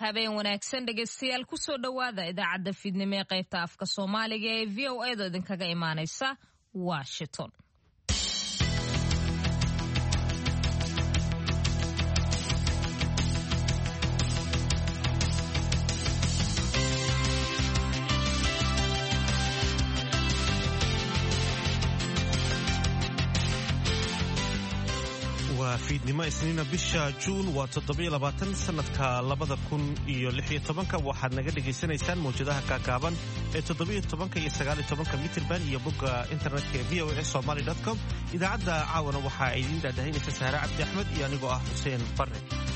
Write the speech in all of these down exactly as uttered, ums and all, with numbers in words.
habeen wanaagsan dhegeystayaal ku soo dhawaada idaacadda fiidnimo ee qaybta afka Soomaaliga ee V O A da idinkaga imaanaysa Washington. fiidnimo isniina bisha Juun waa toddoba iyo labaatan sanadka labada kun iyo lix iyo tobanka waxaad naga dhageysanaysaan mowjadaha kaakaaban ee toddoba iyo tobanka iyo sagaal iyo tobanka mitirban iyo bogga internetka ee v o a somali dot com. idaacadda caawana waxaa idiin daadahinaysa Sahra Cabdi Axmed iyo anigoo ah Xuseen Barre.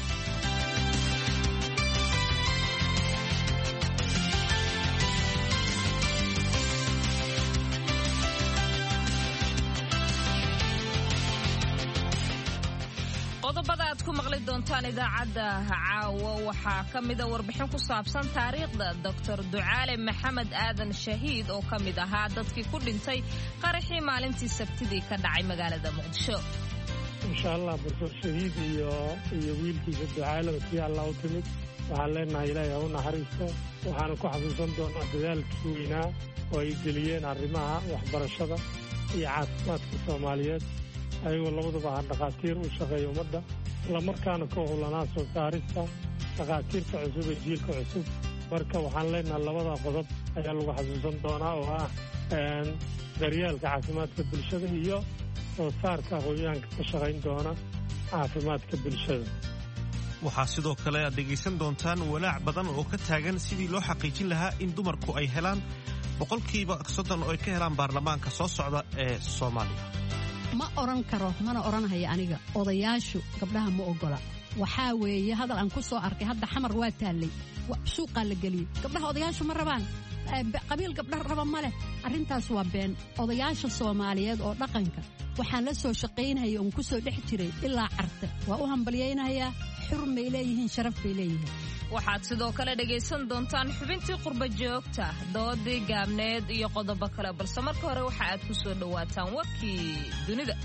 qodobada aad ku maqli doontaan idaacadda caawa waxaa ka mid ah warbixin ku saabsan taariikhda Doctor Ducaale Maxamed Aadan Shahiid oo ka mid ahaa dadkii ku dhintay qaraxii maalintii Sabtidii ka dhacay magaalada Muqdisho. insha Allah Doctor Shahiid iyo iyo wiilkiisa Ducaale si Allah u timid waxaan leenahay Ilaahay u naxariisto waxaan ku xasuusan doonaa dadaalkii weynaa oo ay geliyeen arrimaha waxbarashada iyo caafimaadka Soomaaliyeed ayagoo labadaba dhaqaatiir u shaqeeyo ummadda isla markaana ka howlanaa soo saarista dhaqaatiirta cusub ee jiilka cusub. marka waxaan leenahay labada qodob ayaa lagu xasuusan doonaa oo ah daryeelka caafimaadka bulshada iyo soo saarka aqoonyahanka ka shaqayn doona caafimaadka bulshada. waxaa sidoo kale aad dhegaysan doontaan walaac badan oo ka taagan sidii loo xaqiijin lahaa in dumarku ay helaan boqolkiiba soddon oo ay ka helaan baarlamaanka soo socda ee Soomaaliya. ma oran karo mana oranhayo aniga odayaashu gabdhaha ma ogola waxaa weeye hadal aan ku soo arkay hadda xamar waa taalay suuqa la galiyay gabdhaha odayaashu ma rabaan qabiil gabdhaha raba ma leh arrintaas waa been. odayaasha Soomaaliyeed oo dhaqanka waxaan la soo shaqaynayay oo ku soo dhex jiray ilaa carta waa u hambalyeynaya xurmay leeyihiin sharaf bay leeyihiin. waxaad sidoo kale dhegaysan doontaan xubintii qurba joogta doodii gaabneed iyo qodobo kale balse marka hore waxa aad ku soo dhawaataan warkii dunida.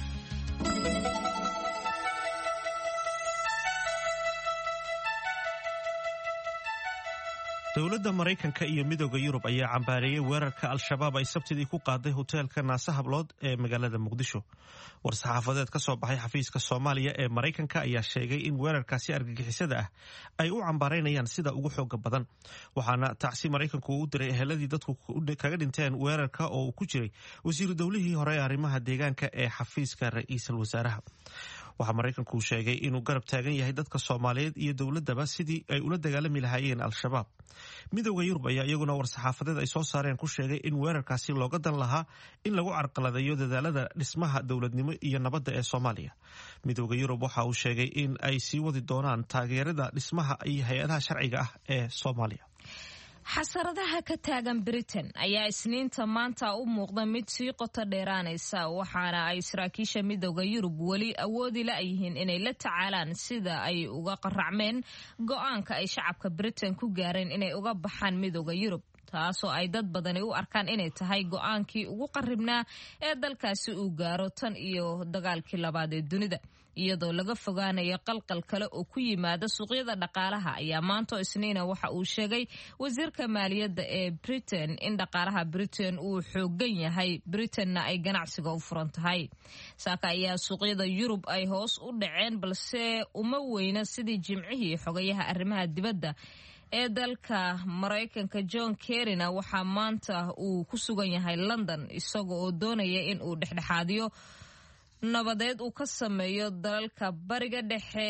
dowladda Mareykanka iyo midowga Yurub ayaa cambaareeyay weerarka Al-Shabaab ay Sabtidii ku qaaday hoteelka Naasa Hablood ee magaalada Muqdisho. war-saxaafadeed ka soo baxay xafiiska Soomaaliya ee Mareykanka ayaa sheegay in weerarkaasi argagixisada ah ay u cambaareynayaan sida ugu xooga badan waxaana tacsi Mareykanku u diray eheladii dadku kaga dhinteen weerarka oo uu ku jiray wasiiru dawlihii hore ee arrimaha deegaanka ee xafiiska ra'iisul wasaaraha. waxaa Mareykanku sheegay inuu garab taagan yahay dadka Soomaaliyeed iyo dawladaba sidii ay ula dagaalami lahaayeen Al-Shabaab. midowga Yurub ayaa iyaguna war-saxaafadeed ay soo saareen ku sheegay in weerarkaasi looga dan lahaa in lagu carqaladeeyo dadaalada dhismaha dawladnimo iyo nabadda ee Soomaaliya. midowga Yurub waxa uu sheegay in ay sii wadi doonaan taageerada dhismaha iyo hay-adaha sharciga ah ee Soomaaliya. xasaradaha ka taagan Britain ayaa isniinta maanta u muuqda mid sii qoto dheeraanaysa waxaana ay saraakiisha midowga Yurub weli awoodi la yihiin inay la tacaalaan sida ay uga qaracmeen go'aanka ay shacabka Britain ku gaareen inay uga baxaan midowga Yurub taasoo ay dad badani u arkaan inay tahay go'aankii ugu qarribnaa ee dalkaasi uu gaaro tan iyo dagaalkii labaad ee dunida. iyadoo laga fogaanayo qalqal kale oo ku yimaada suuqyada dhaqaalaha ayaa maanta isniina waxa uu sheegay wasiirka maaliyadda ee Britain in dhaqaalaha Britain uu xoogan yahay Britainna ay ganacsiga u furan tahay. saaka ayaa suuqyada Yurub ay hoos u dhaceen balse uma weyna sidii jimcihii xogayaha arrimaha dibadda ee dalka Mareykanka John Kerryna waxaa maanta uu ku sugan yahay London isaga oo doonaya in uu dhexdhexaadiyo nabadeed uu ka sameeyo dalalka bariga dhexe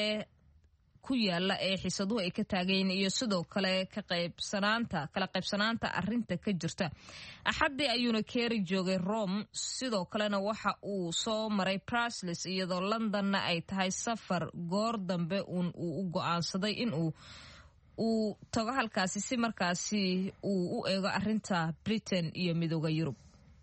ku yaala ee xiisaduhu ay ka taageen iyo sidoo kale ka qaybsanaanta kala qaybsanaanta arrinta ka jirta. axadii ayuuna Kerry joogay Rome sidoo kalena waxa uu soo maray Brussels iyadoo Londonna ay tahay safar goor dambe uun uu u go'aansaday in uu uu tago halkaasi si markaasi uu u eego arrinta Britain iyo midowga Yurub.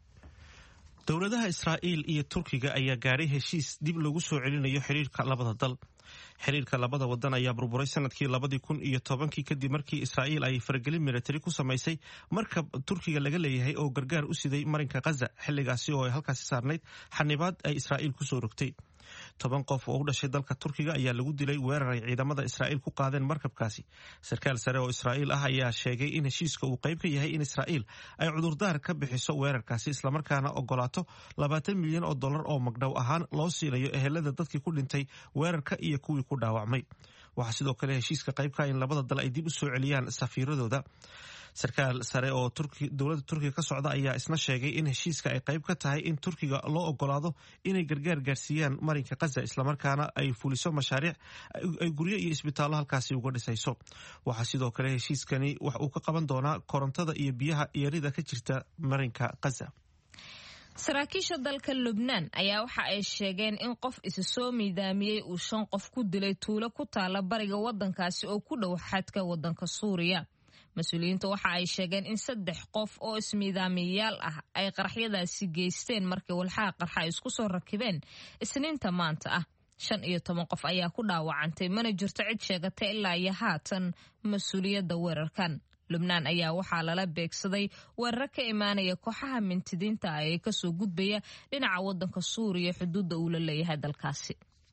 dowladaha Israa'iil iyo Turkiga ayaa gaaray heshiis dib loogu soo celinayo xiriirka labada dal. xiriirka labada wadan ayaa burburay sanadkii labadii kun iyo tobankii kadib markii Israa'iil ay faragelin military ku samaysay markab Turkiga laga leeyahay oo gargaar u siday marinka Gaza xilligaasi oo ay halkaasi saarnayd xanibaad ay Israa'iil ku soo rogtay. toban qof oo u dhashay dalka turkiga ayaa lagu dilay weerar ay ciidamada israa'iil ku qaadeen markabkaasi. sarkaal sare oo israa'iil ah ayaa sheegay in heshiiska uu qayb ka yahay in israa'iil ay cudurdaar ka bixiso weerarkaasi islamarkaana ogolaato labaatan milyan oo dollar oo magdhow ahaan loo siinayo ehelada dadkii ku dhintay weerarka iyo kuwii ku dhaawacmay. waxaa sidoo kale heshiiska qaybka in labada dal ay dib u soo celiyaan safiiradooda. sarkaal sare oo dowladda turkiga ka socda ayaa isna sheegay in heshiiska ay qayb ka tahay in turkiga loo ogolaado inay gargaar gaarsiiyaan marinka Gaza islamarkaana ay fuliso mashaariic ay guryo iyo isbitaallo halkaasi uga dhisayso. waxaa sidoo kale heshiiskani wax uu ka qaban doonaa korontada iyo biyaha yarida ka jirta marinka Gaza. saraakiisha dalka Lubnaan ayaa waxa ay sheegeen in qof isa soo miidaamiyey uu shan qof ku dilay tuulo ku taala bariga wadankaasi oo ku dhow xadka wadanka Suuriya. mas-uuliyiinta waxa ay sheegeen in saddex qof oo ismiidaamiyayaal ah ay qaraxyadaasi geysteen markii walxaha qarxa ay isku soo rakibeen isniinta maanta ah. shan iyo toban qof ayaa ku dhaawacantay, mana jirto cid sheegatay ilaa iyo haatan mas-uuliyadda weerarkan. Lubnaan ayaa waxaa lala beegsaday weerar ka imaanaya kooxaha mintidiinta ah ee kasoo gudbaya dhinaca wadanka Suuriya xuduudda uu la leeyahay dalkaasi.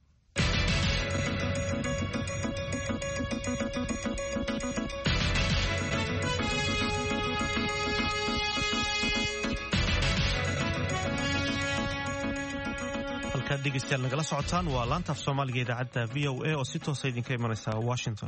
halkaad dhegeystayaal nagala socotaan waa laanta af soomaaliga idaacadda v o a oo si toosa idinka imanaysa Washington.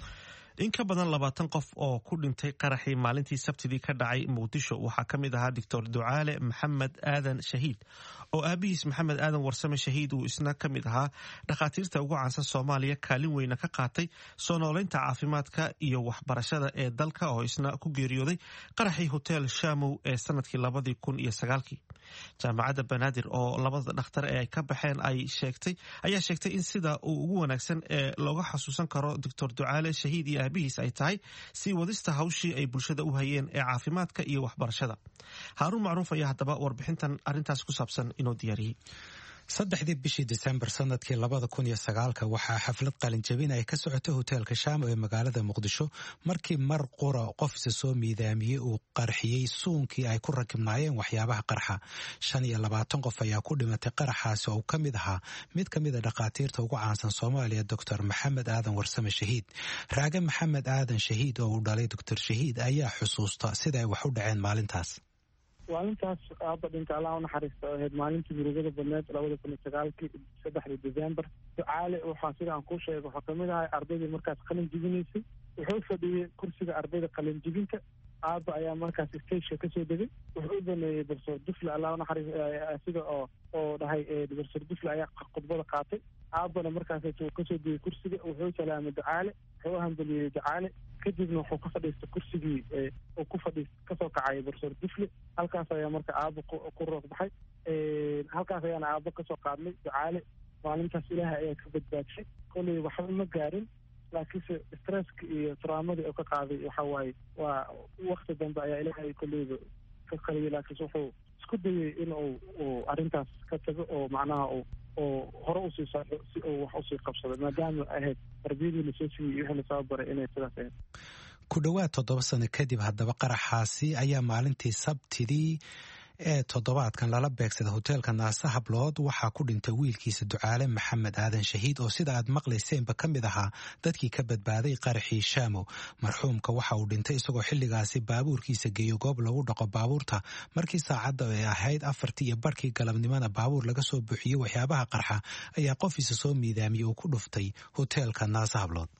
in ka badan labaatan qof oo ku dhintay qaraxii maalintii sabtidii ka dhacay muqdisho waxaa ka mid ahaa doctor ducaale maxamed aadan shahiid oo aabihiis maxamed aadan warsame shahiid uu isna ka mid ahaa dhakhaatiirta ugu caansan Soomaaliya, kaalin weyna ka qaatay soo noolaynta caafimaadka iyo waxbarashada ee dalka, oo isna ku geeriyooday qaraxii hotel Shamow ee sanadkii labadii kun iyo sagaalkii. jaamacadda Banaadir oo labada dhakhtar ee ay ka baxeen ay sheegtay ayaa sheegtay in sida uu ugu wanaagsan ee looga xasuusan karo doctor ducaale shahiid iyo aabihiis ay tahay sii wadista hawshii ay bulshada u hayeen ee caafimaadka iyo waxbarashada. Haaruun Macruuf ayaa haddaba warbixintan arrintaas ku saabsan inoo diyaariyey. saddexdii bishii Disembar sanadkii labada kun iyo sagaalka waxaa xaflad qalinjabin ay ka socotay hoteelka Shamow ee magaalada Muqdisho markii mar qura qof isa soo miidaamiyey uu qarxiyey suunkii ay ku rakibnaayeen waxyaabaha qarxa. shan iyo labaatan qof ayaa ku dhimatay qaraxaasi oo ka mid ahaa mid ka mid a dhakhaatiirta ugu caansan Soomaaliya, doctor maxamed aadan warsame shahiid. raage maxamed aadan shahiid oo uu dhalay doctor shahiid ayaa xusuusta sida ay wax u dhaceen maalintaas. maalintaas aabba dhinta allah u naxariista oo ahayd maalintii murugada badneed labada kun iyo sagaalkii saddexdii December. ducaale waxaa sida aan kuu sheegay waxaa kamid ahay ardaydii markaas qalin jibinaysay. wuxuu fadhiyey kursiga ardayda qalin jibinta. aabba ayaa markaas stageka kasoo degay. wuxuu u baneeyey doctor dufle allah u naxariis sida oo oo dhahay doctor dufle ayaa khudbada qaatay. aabbana markaas uu kasoo degay kursiga, wuxuu salaamay ducaale, wuxuu u hambaliyey ducaale, kadibna wuxuu ka fadhiistay kursigii uu ku fadhiist kasoo kacay doctor dufle. halkaas ayaa marka aabba ku roog baxay. halkaas ayaana aabba kasoo qaadnay ducaale. maalintaas ilaahay ayaa ka badbaadshay. kolley waxba ma gaarin, laakiinse stresska iyo traumadii oo ka qaaday waxa waaye waa wakti dambe ayaa ilaahay kolleyba ka qaliyay, laakiinse wuxuu isku dayay in uu uu arrintaas ka tago oo macnaha uu oo hore usii socdo si uu wax usii qabsado, maadaama ahayd tarbiyadii lasoo siiyey iyo wixii lasoo baray inay sidaas ahayd. ku dhowaad toddoba sano kadib haddaba qaraxaasi ayaa maalintii sabtidii ee toddobaadkan lala beegsaday hoteelka Naasa Hablood waxaa ku dhintay wiilkiisa ducaale maxamed aadan shahiid oo sida aad maqlayseenba ka mid ahaa dadkii ka badbaaday qaraxii Shamow. marxuumka waxa uu dhintay isagoo xilligaasi baabuurkiisa geeyo goob lagu dhaqo baabuurta markii saacadda ay ahayd afartii iyo barkii galabnimada baabuur laga soo buuxiyey waxyaabaha qarxa ayaa qof isa soo miidaamiyey uu ku dhuftay hoteelka Naasa Hablood.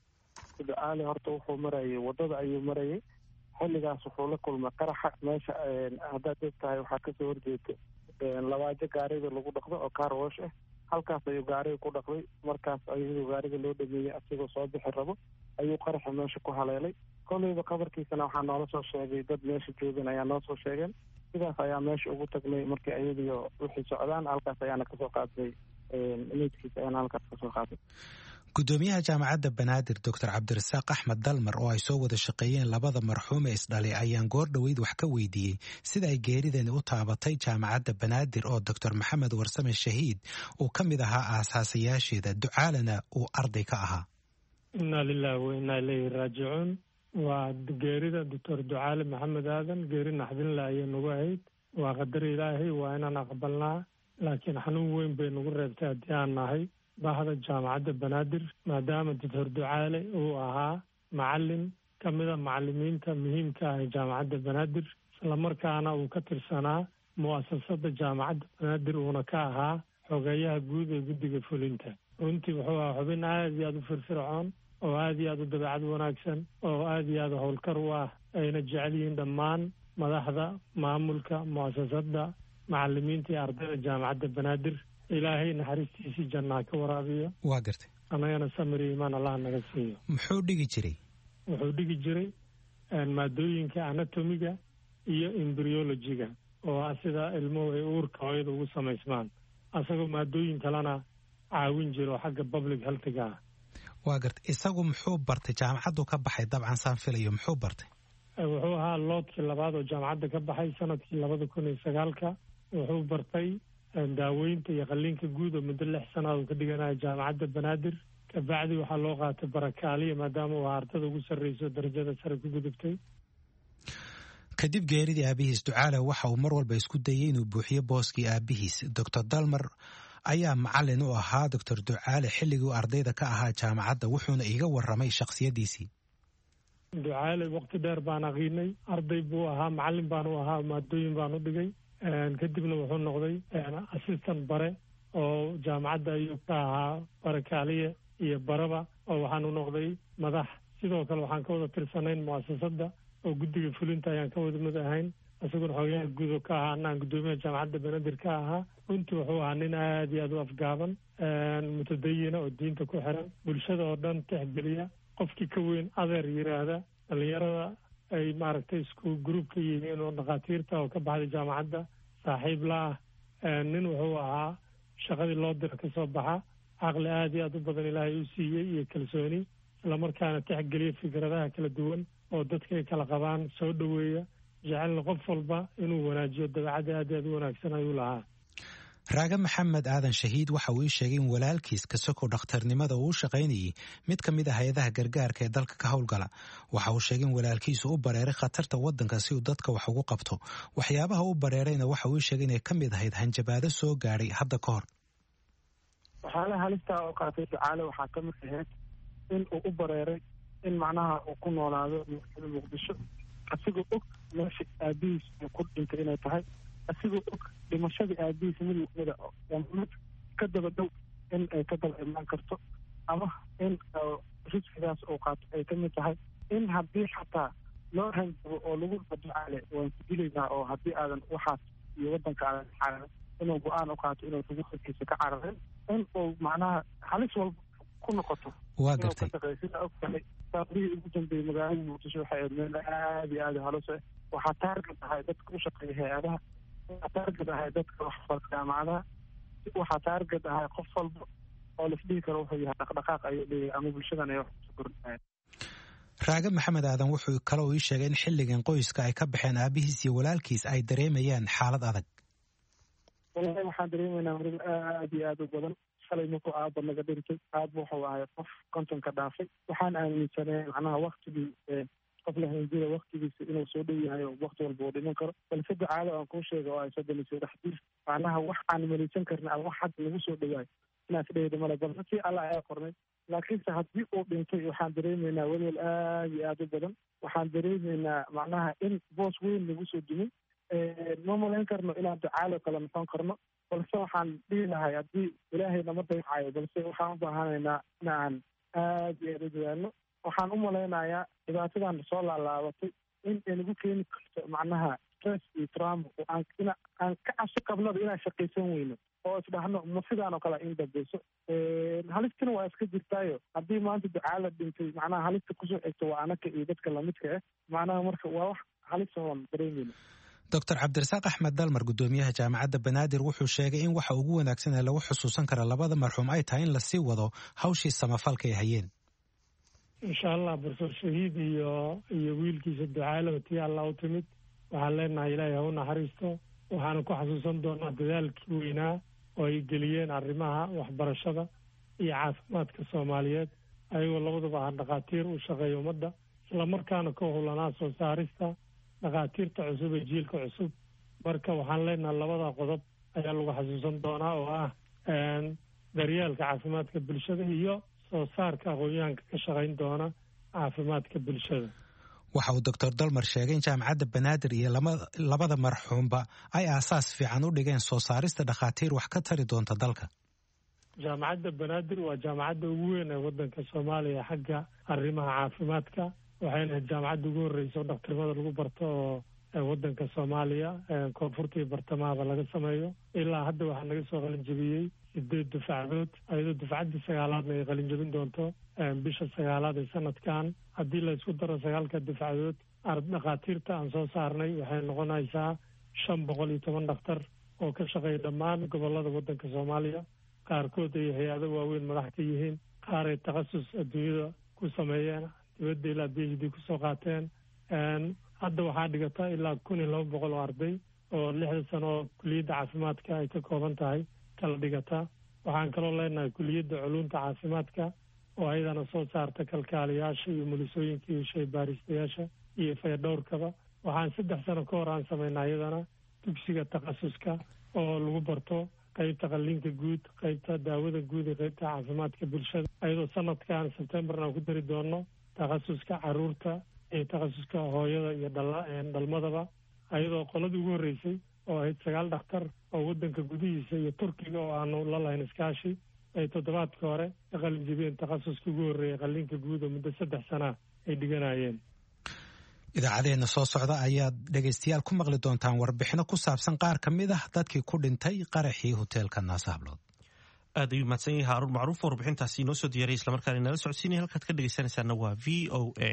ducaale horta wuxuu marayay wadada ayuu marayay. xilligaas wuxuu la kulmay qaraxa meesha haddaad og tahay waxaa kasoo horjeeda labaajo gaariga lagu dhaqdo oo car wash ah. halkaas ayuu gaariga ku dhaqday. markaas ayuu gaariga loo dhameeyey asigoo soo bixi rabo ayuu qaraxa meesha ku haleelay. kolleyba qabarkiisana waxaa noola soo sheegay dad meesha joogan ayaa noo soo sheegeen. sidaas ayaa meesha ugu tagnay markii ayadiyo wixii socdaan. halkaas ayaana kasoo qaadnay meydkiisa ayaana halkaas kasoo qaaday. gudoomiyaha jaamacadda Banaadir doctor Cabdirasaaq Axmed Dalmar oo ay soo wada shaqeeyeen labada marxuum ee isdhalay ayaan goor dhaweyd wax ka weydiiyey sida ay geeridani u taabatay jaamacadda Banaadir oo doctor maxamed warsame shahiid uu ka mid ahaa aasaasayaasheeda, ducaalana uu arday ka ahaa. inna lillahi wa inna ilayhi raajicuun. waa geerida doctor ducaale maxamed aadan geeri naxdin la ayay nagu ahayd. waa qadar ilaahay, waa inaan aqbalnaa. laakiin xanuun weyn bay nagu reebtay haddii aan nahay bahda jaamacadda banaadir maadaama doctor ducaale uu ahaa macallin ka mida macallimiinta muhiimka ah ee jaamacadda banaadir islamarkaana uu ka tirsanaa mu'asasada jaamacadda banaadir uuna ka ahaa xogeeyaha guud ee guddiga fulinta runtii wuxuu ahaa xubin aada iyo aada u firfircoon oo aada iyo aada u dabeecad wanaagsan oo aada iyo aada howlkar u ah ayna jecel yihiin dhammaan madaxda maamulka mu'asasada macallimiinta iyo ardayda jaamacadda banaadir ilaahay naxariistiisii jannaa ka waraabiyo waa gartay annagana samiri imaan allah naga siiyo muxuu dhigi jiray wuxuu dhigi jiray maadooyinka anatomiga iyo embryologiga oo ah sida ilmuhu ay uurka hooyada ugu samaysmaan asagoo maadooyin kalena caawin jira oo xagga public healthiga ah waa gartay isagu muxuu bartay jaamacaddu ka baxay dabcan saan filayo muxuu bartay wuxuu ahaa loodkii labaad oo jaamacadda ka baxay sanadkii labada kun iyo sagaalka wuxuu bartay daaweynta iyo qalliinka guud oo muddo lix sanaad uu ka dhiganayo jaamacadda banaadir kabacdi waxaa loo qaatay barakaaliya maadaama uu ardada ugu sarreyso darajada sare ku gudubtay kadib geeridii aabihiis ducaale waxa uu mar walba isku dayay inuu buuxiyo booskii aabihiis doctor dalmar ayaa macallin u ahaa doctor ducaale xilligii uu ardayda ka ahaa jaamacadda wuxuuna iiga warramay shakhsiyaddiisii ducaale waqti dheer baan aqiinay arday buu ahaa macallin baan u ahaa maadooyin baan u dhigay kadibna wuxuu noqday assistant bare oo jaamacadda ayuu ka ahaa barakaaliye iyo baraba oo waxaanu noqday madax sidoo kale waxaan ka wada tirsanayn mu'asasada oo guddiga fulinta ayaan ka wada mid ahayn isaguna xogayaha guud oo ka ahaa anaan guddoomiyaha jaamacadda banaadir ka ahaa runtii wuxuu ahaa nin aada iyo aada u afgaaban mutadayina oo diinta ku xiran bulshada oo dhan tixgeliya qofkii ka weyn adeer yiraahda dhalinyarada ay maaragtay isku gruub ka yihiin oo dhakhaatiirta oo ka baxday jaamacadda saaxiib la ah nin wuxuu ahaa shaqadii loo dira ka soo baxa caqli aada iyo aada u badan ilaahay u siiyey iyo kalsooni islamarkaana tixgeliya fikradaha kala duwan oo dadka ay kala qabaan soo dhoweeya jecelna qof walba inuu wanaajiyo dabeecadda aad aada u wanaagsan ayuu lahaa raage maxamed aadan shahiid waxa uu ii sheegay in walaalkiis kasakoo dhakhtarnimada uu u shaqaynayay mid ka mid ah hay-adaha gargaarka ee dalka ka howlgala waxa uu sheegay in walaalkiisu u bareeray khatarta waddanka si uu dadka wax ugu qabto waxyaabaha u bareerayna waxa uu ii sheegay inay ka mid ahayd hanjabaado soo gaadhay hadda ka hor waxyaalaha halistaa oo qaatay ducaale waxaa ka mid ahayd in uu u bareeray in macnaha uu ku noolaado magaalada muqdisho asigoo og meesha aabihiis uu ku dhintay inay tahay asigoo og dhimashadii aabihiis mid mida mid ka daba dhow in ay ka daba imaan karto ama in riskigaas uu qaato ay ka mid tahay in haddii xataa loo hanjabo oo lagu ducaale waan ku dilaynaa oo haddii aadan waxaas iyo waddanka aadan xararin inuu go-aan u qaato inuu ugu xilkiisa ka cararin in uu macnaha halis walba ku noqoto waa gartay sida og tahay saaqrihii ugu dambeeyey magaalada muqdisho waxay ahayd meel aada iyo aada halos ah waxaa taargad ahay dadka u shaqeeya hay-adaha waxaa taargad ahay dadka waxbarka jaamacadaha waxaa taargad ahay qof walba oo laisdhihi karo wuxuu yahay dhaqdhaqaaq ayuu leeyahay ama bulshadan ay wax kusoo kordhinayan raage maxamed aadan wuxuu kale uu ii sheegay in xilligan qoyska ay ka baxeen aabihiis iyo walaalkiis ay dareemayaan xaalad adag wallahi waxaan dareemaynaa weliba aada iyo aada u badan shalay markuu aaba naga dhintay aaba wuxuu ahay qof kontonka dhaafay waxaan aaminsanay macnaha waktigii qof la hanjira waktigiisa inuu soo dhow yahay oo wakti walba uu dhiman karo balse ducaada aan kuu sheega oo ay soo dalisay dhaxdiis macnaha wax aan malaysan karna ama wax hadda lagu soo dhowaayo inaas dhehda male balse si alla ayaa qornay laakiinse haddii uu dhintay waxaan dareemaynaa welwel aada iyo aada u badan waxaan dareemaynaa macnaha in boos weyn lagu soo dumin ma malayn karno inaan ducaalo kale noqon karno balse waxaan dhihi lahay haddii ilaahay nama daycayo balse waxaan u baahanaynaa inaan aada iyo aada u dadaano waxaan u malaynayaa dhibaatadan soo laalaabatay in ay nagu keeni karto macnaha stress iyo trauma oo aan ina aan ka cabsi qabnaba inaan shaqaysan weyno oo isdhahno ma sidaan oo kale in dambeyso halistina waa iska jirtaayo haddii maanta ducaala dhintay macnaha halista kusoo xigto waa anaka iyo dadka lamidka ah macnaha marka waa wax halis oon dareemeyno doctor cabdirasaaq axmed dalmar guddoomiyaha jaamacadda banaadir wuxuu sheegay in waxa ugu wanaagsan ee lagu xusuusan kara labada marxuum ay tahay in lasii wado hawshii samafalka ay hayeen insha allah barsoor shahiid iyo iyo wiilkiisa ducaalaba tii allah u timid waxaan leenahay ilaahay ha u naxariisto waxaana ku xasuusan doonaa dadaalkii weynaa oo ay geliyeen arrimaha waxbarashada iyo caafimaadka soomaaliyeed ayagoo labadaba ah dhakhaatiir u shaqeeya ummadda islamarkaana ka howlanaa soo saarista dhakhaatiirta cusub ee jiilka cusub marka waxaan leenahay labada qodob ayaa lagu xasuusan doonaa oo ah daryeelka caafimaadka bulshada iyo soo saarka aqoon-yahanka ka shaqayn doona caafimaadka bulshada. waxa uu doctor dalmar sheegay in jaamacadda banaadir iyo labada marxuumba ay aasaas fiican u dhigeen soo saarista dhakhaatiir wax ka tari doonta dalka. jaamacadda banaadir waa jaamacadda ugu weyn ee waddanka soomaaliya xagga arrimaha caafimaadka, waxayna ahayd jaamacadda ugu horreysa oo dhakhtarnimada lagu barto oo waddanka soomaaliya koonfurta iyo bartamahaba laga sameeyo. ilaa hadda waxaa naga soo qalinjabiyey sideed dufacdood, ayadoo dufcaddii sagaalaadna ay qalinjabin doonto bisha sagaalaad ee sanadkan. haddii la isku daro sagaalka dufcadood dhakhaatiirta aan soo saarnay waxay noqonaysaa shan boqol iyo toban dhakhtar oo ka shaqeeya dhammaan gobollada waddanka soomaaliya. qaarkood ay hay-ado waaweyn madax ka yihiin, qaar ay takhasus adduunyada ku sameeyeen, dibadda ilaa b h d kusoo qaateen. hadda waxaa dhigata ilaa kun iyo laba boqol oo arday oo lixda sano oo kuliyadda caafimaadka ay ka kooban tahay kala dhigata. waxaan kaloo leenahay kuliyadda culuumta caafimaadka oo ayadana soo saarta kalkaaliyaasha iyo mulisooyinka iyo shaybaaristayaasha iyo fayadhowrkaba. waxaan saddex sano ka hor aan samaynaa iyadana dugsiga takhasuska oo lagu barto qaybta qalliinka guud, qaybta daawada guud iyo qaybta caafimaadka bulshada, ayadoo sanadkan sebtembarna aan ku dari doono takhasuska caruurta iyo takhasuska hooyada iyo dhalmadaba, ayadoo qoladii ugu horreysay oo ahayd sagaal dhakhtar oo waddanka gudihiisa iyo turkiga oo aanu la lahayn iskaashi ay toddobaadka hore ka qalin jabiyeen takhasuska ugu horreeyay qalliinka guud oo muddo saddex sanaa ay dhiganayeen. idaacadeena soo socda ayaad dhegaystayaal ku maqli doontaan warbixino ku saabsan qaar ka mid ah dadkii ku dhintay qaraxii hoteelka naasa hablood. aad ayuu mahadsan yahay haaruun macruuf warbixintaasi inoo soo diyaariyay islamarkaana inala socodsiinaya. halkaad ka dhegaysanaysaana waa v o a.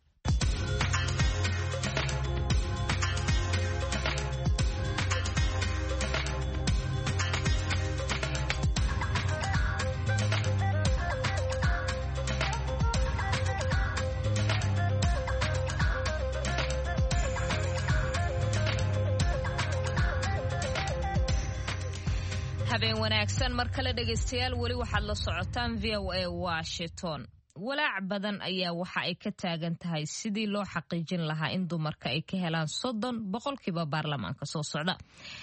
habeen wanaagsan mar kale dhegaystayaal, weli waxaad la socotaan v o a Washington. walaac badan ayaa waxa ay ka taagan tahay sidii loo xaqiijin lahaa in dumarka ay ka helaan soddon boqolkiiba baarlamaanka soo socda.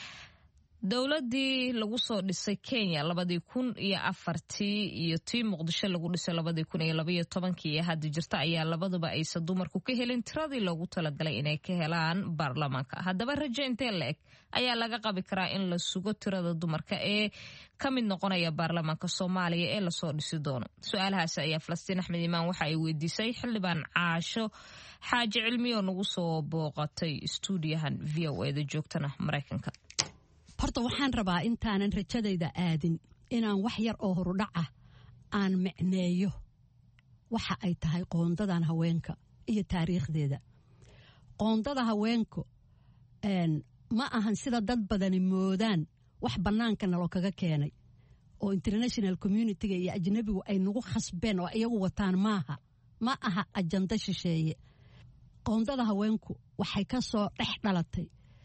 dowladii lagu soo dhisay Kenya labadii kun iyo afartii iyo tii Muqdisho lagu dhisay labadii kun iyo laba iyo tobankii ee hadda jirta ayaa labaduba aysan dumarku ka helin tiradii loogu talagalay inay ka helaan baarlamaanka. haddaba rajo intee la eg ayaa laga qabi karaa in la sugo tirada dumarka ee ka mid noqonaya baarlamaanka Soomaaliya ee lasoo dhisi doono? su-aalahaas ayaa Falastiin Axmed Imaan waxa ay weydiisay xildhibaan Caasho Xaaji Cilmi oo nagu soo booqatay stuudiyahan v o a da joogtana Mareykanka. horta waxaan rabaa intaanan rajadayda aadin inaan wax yar oo horudhac ah aan micneeyo waxa ay tahay qoondadan haweenka iyo taariikhdeeda. qoondada haweenku ma ahan sida dad badani moodaan wax bannaanka naloo kaga keenay oo international communitiga iyo ajnabigu ay nagu khasbeen oo iyagu wataan maaha ma aha ajanda shisheeye. qoondada haweenku waxay ka soo dhex dhalatay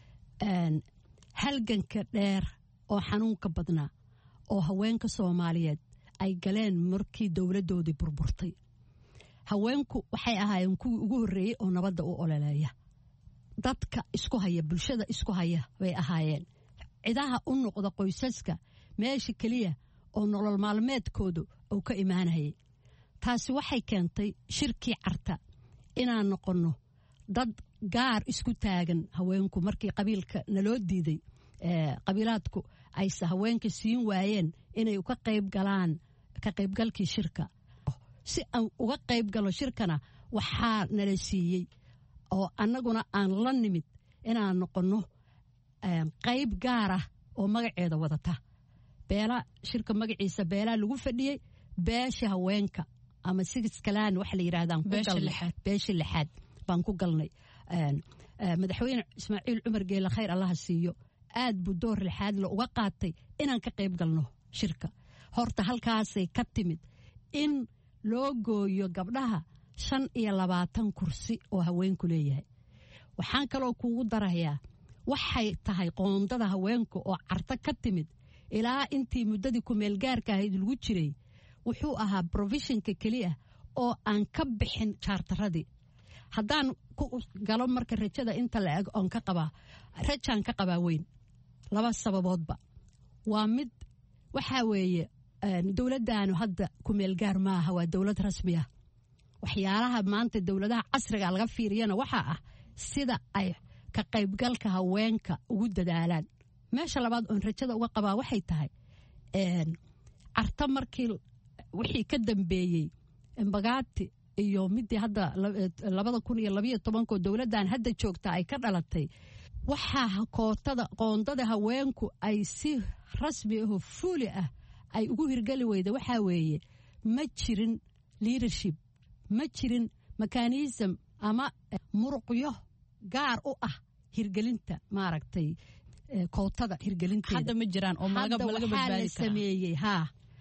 halganka dheer oo xanuunka badnaa oo haweenka Soomaaliyeed ay galeen markii dowladoodii burburtay. haweenku waxay ahaayeen kuwii ugu horreeyay oo nabadda u ololeeya, dadka isku haya, bulshada isku haya bay ahaayeen. cidaha u noqda qoysaska meesha keliya oo nolol maalmeedkoodu uu ka imaanayay. taasi waxay keentay shirkii Carta inaan noqono dad gaar isku taagan haweenku markii qabiilka naloo diiday qabiilaadku ay haweenka siin waayeen inay uga qayb galaan ka qaybgalkii shirka. si aan uga qayb galo shirkana waxaa nala siiyey oo annaguna aan la nimid inaan noqono qayb gaar ah oo magaceeda wadata. beela shirka magaciisa beelaa lagu fadhiyey beesha haweenka ama sigiskalaan waxa la yiraahdaan ku galnay beesha lixaad baan ku galnay. madaxweyne Ismaaciil Cumar Geele khayr Allah siiyo aad buu door lixaad la uga qaatay inaan ka qayb galno shirka. horta halkaasay ka timid in loo gooyo gabdhaha shan iyo labaatan kursi oo haweenku leeyahay. waxaan kaloo kuugu darayaa waxay tahay qoondada haweenku oo Carta ka timid ilaa intii muddadii ku meel gaarka ahayd lagu jiray wuxuu ahaa provisionka kaliya oo aan ka bixin chartaradii. haddaan ku galo marka rajada inta la eg oon ka qabaa rajaan ka qabaa weyn laba sababoodba. waa mid waxa weeye dowladdaanu hadda ku meel gaar maaha waa dowlad rasmi ah waxyaalaha maanta dowladaha casriga laga fiiriyana waxa ah sida ay ka qaybgalka haweenka ugu dadaalaan meesha labaad oo rajada uga qabaa waxay tahay een arta markii wixii ka dambeeyay embagaati iyo midii hadda labada kun iyo laba iyo toban ko dowladdan hadda joogta ay ka dhalatay waxa kootada qoondada haweenku ay si rasmi ah fuuli ah ay ugu hirgali weyda waxa weeye ma jirin leadership ma jirin mechanism ama muruqyo gaar u ah hirgelinta maaragtay kootada hirgelinteeda hadda ma jiraan oo malaga malaga badbaadi kara sameeyay ha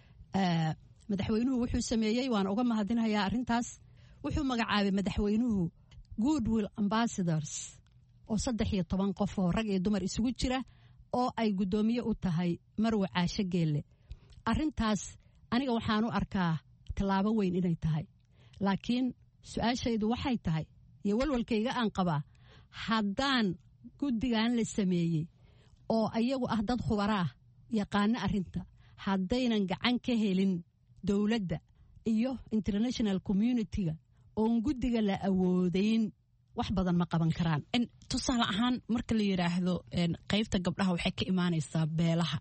madaxweynuhu wuxuu sameeyay waan uga mahadinayaa arintaas wuxuu magacaabay madaxweynuhu goodwill ambassadors oo saddex iyo toban qof oo rag iyo dumar isugu jira oo ay gudoomiye u tahay Marwe Caashe Geelle arintaas aniga waxaan u arkaa talaabo weyn inay tahay laakiin su'aashaydu waxay tahay iyo walwalkayga aan qabaa haddaan guddigan la sameeyay oo ayagu ah dad khubara ah yaqaan arinta haddaynan gacan ka helin dawladda iyo international community-ga oo guddiga la awoodayn wax badan ma qaban karaan in tusaale ahaan marka la yiraahdo qaybta gabdhaha waxay ka imaanaysaa beelaha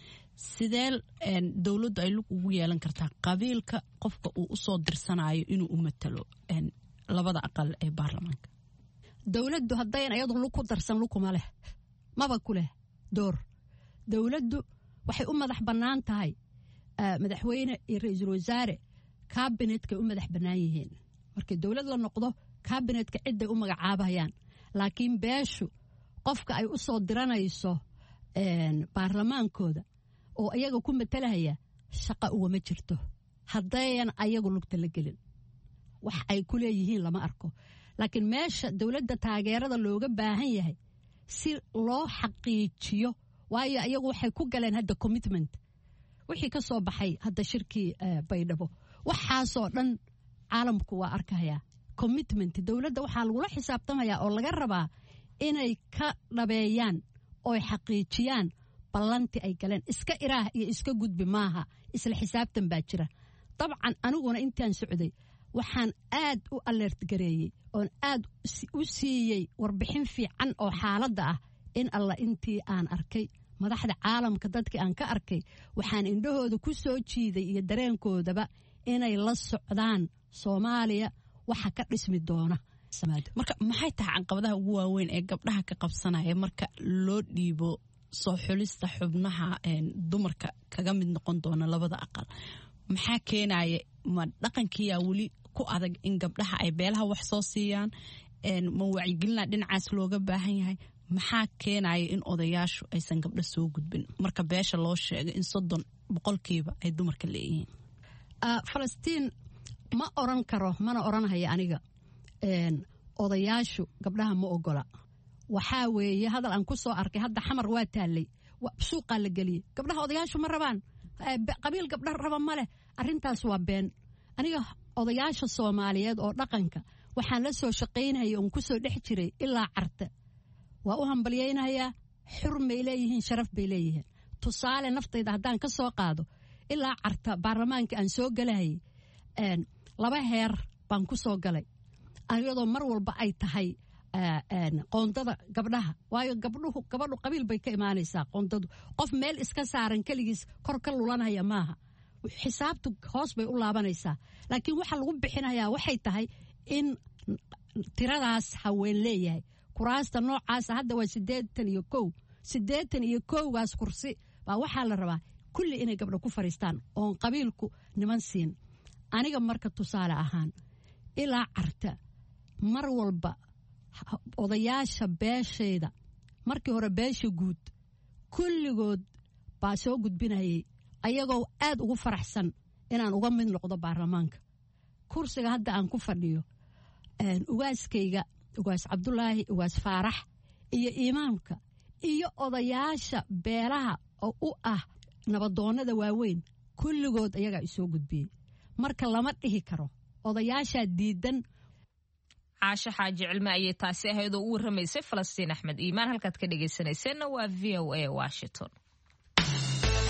sidee dawladdu ay lug ugu yeelan kartaa qabiilka qofka uu u soo dirsanayo inuu u matalo labada aqal ee baarlamaanka dawladdu haddayna iyadu lug ku darsan lug kuma leh maba ku leh door dawladdu waxay u madax bannaan tahay madaxweyne iyo ra'iisul wasaare cabinetka u madax bannaan yihiin markii dawlad la noqdo cabinetka cid ay u magacaabayaan laakiin beeshu qofka ay u soo diranayso een baarlamaankooda oo ayaga ku matalaya shaqo uga jirto haddayan ayagu lugta la gelin wax ay ku leeyihiin lama arko laakiin meesha dawladda taageerada looga baahan yahay si loo xaqiijiyo waayo ayagu waxay ku galeen hadda commitment wixii ka soo baxay hadda shirkii Baydhabo waxaasoo dhan caalamku waa arkaya commitment dawladda waxaa lagu xisaabtamayaa oo laga rabaa inay ka dhabeeyaan oo xaqiijiyaan ballanti ay galeen iska iraah iyo iska gudbi maaha isla xisaabtan baa jira dabcan aniguna intaan socday waxaan aad u alert gareeyay oo aad u siiyay warbixin fiican oo xaaladda ah in alla intii aan arkay madaxda caalamka dadkii aan ka arkay waxaan indhahooda ku soo jiiday iyo dareenkoodaba inay la socdaan Soomaaliya waxa ka dhismi doona marka maxay tahay caqabadaha ugu waaweyn ee gabdhaha ka qabsanaya marka loo dhiibo soo xulista xubnaha dumarka kaga mid noqon doona labada aqal maxaa keenaya ma dhaqankiya wali ku adag in gabdhaha ay beelaha wax soo siiyaan ma wacyigelina dhinacaas looga baahan yahay maxaa keenaya in odayaashu aysan gabdho soo gudbin marka beesha loo sheegay in soddon boqolkiiba ay dumarka leeyihiin Falastiin ma oran karo mana oranahay aniga een odayaashu gabdhaha ma ogola waxa weeye hadal aan ku soo arkay hadda xamar waa taalay suuqa la galiyay gabdhaha odayaashu ma rabaan qabiil gabdhaha raba ma leh arintaas waa been aniga odayaasha Soomaaliyeed oo dhaqanka waxaan la soo shaqeynayay oo ku soo dhex jiray ilaa carta waa u hambalyeynaya xurmay leeyihiin sharaf bay leeyihiin tusaale naftayda haddaan ka soo qaado ilaa carta baarlamaanka aan soo galay een laba heer baan ku soo galay ayadoo mar walba ay tahay een qoondada gabdhaha waayo gabdhuhu gabadhu qabiil bay ka imaanaysaa qoondadu qof meel iska saaran kaligiis kor ka lulanaya maaha xisaabtu hoos bay u laabanaysaa laakiin waxa lagu bixinayaa waxay tahay in tiradaas haween leeyahay kuraasta noocaas hadda waa siddeetan iyo kow siddeetan iyo kow gaas kursi baa waxa la rabaa kulli inay gabdho ku fariistaan oo qabiilku niman siin aniga marka tusaale ahaan ilaa carta mar walba odayaasha beesheeda markii hore beesha guud kulligood baa soo gudbinayay ayagoo aad ugu faraxsan inaan uga mid noqdo baarlamaanka kursiga hadda aan ku fadhiyo een ugaaskayga ugaas Cabdullaahi ugaas Faarax iyo imaamka iyo odayaasha beelaha oo u ah nabadoonada waaweyn kulligood ayaga isoo gudbiyay marka lama dhihi karo odayaasha diidan caasha xaaji cilmi ayay taasi ahayd oo u waramaysay Falastiin Axmed Iimaan halkaad ka dhageysanayseena waa V O A Washington.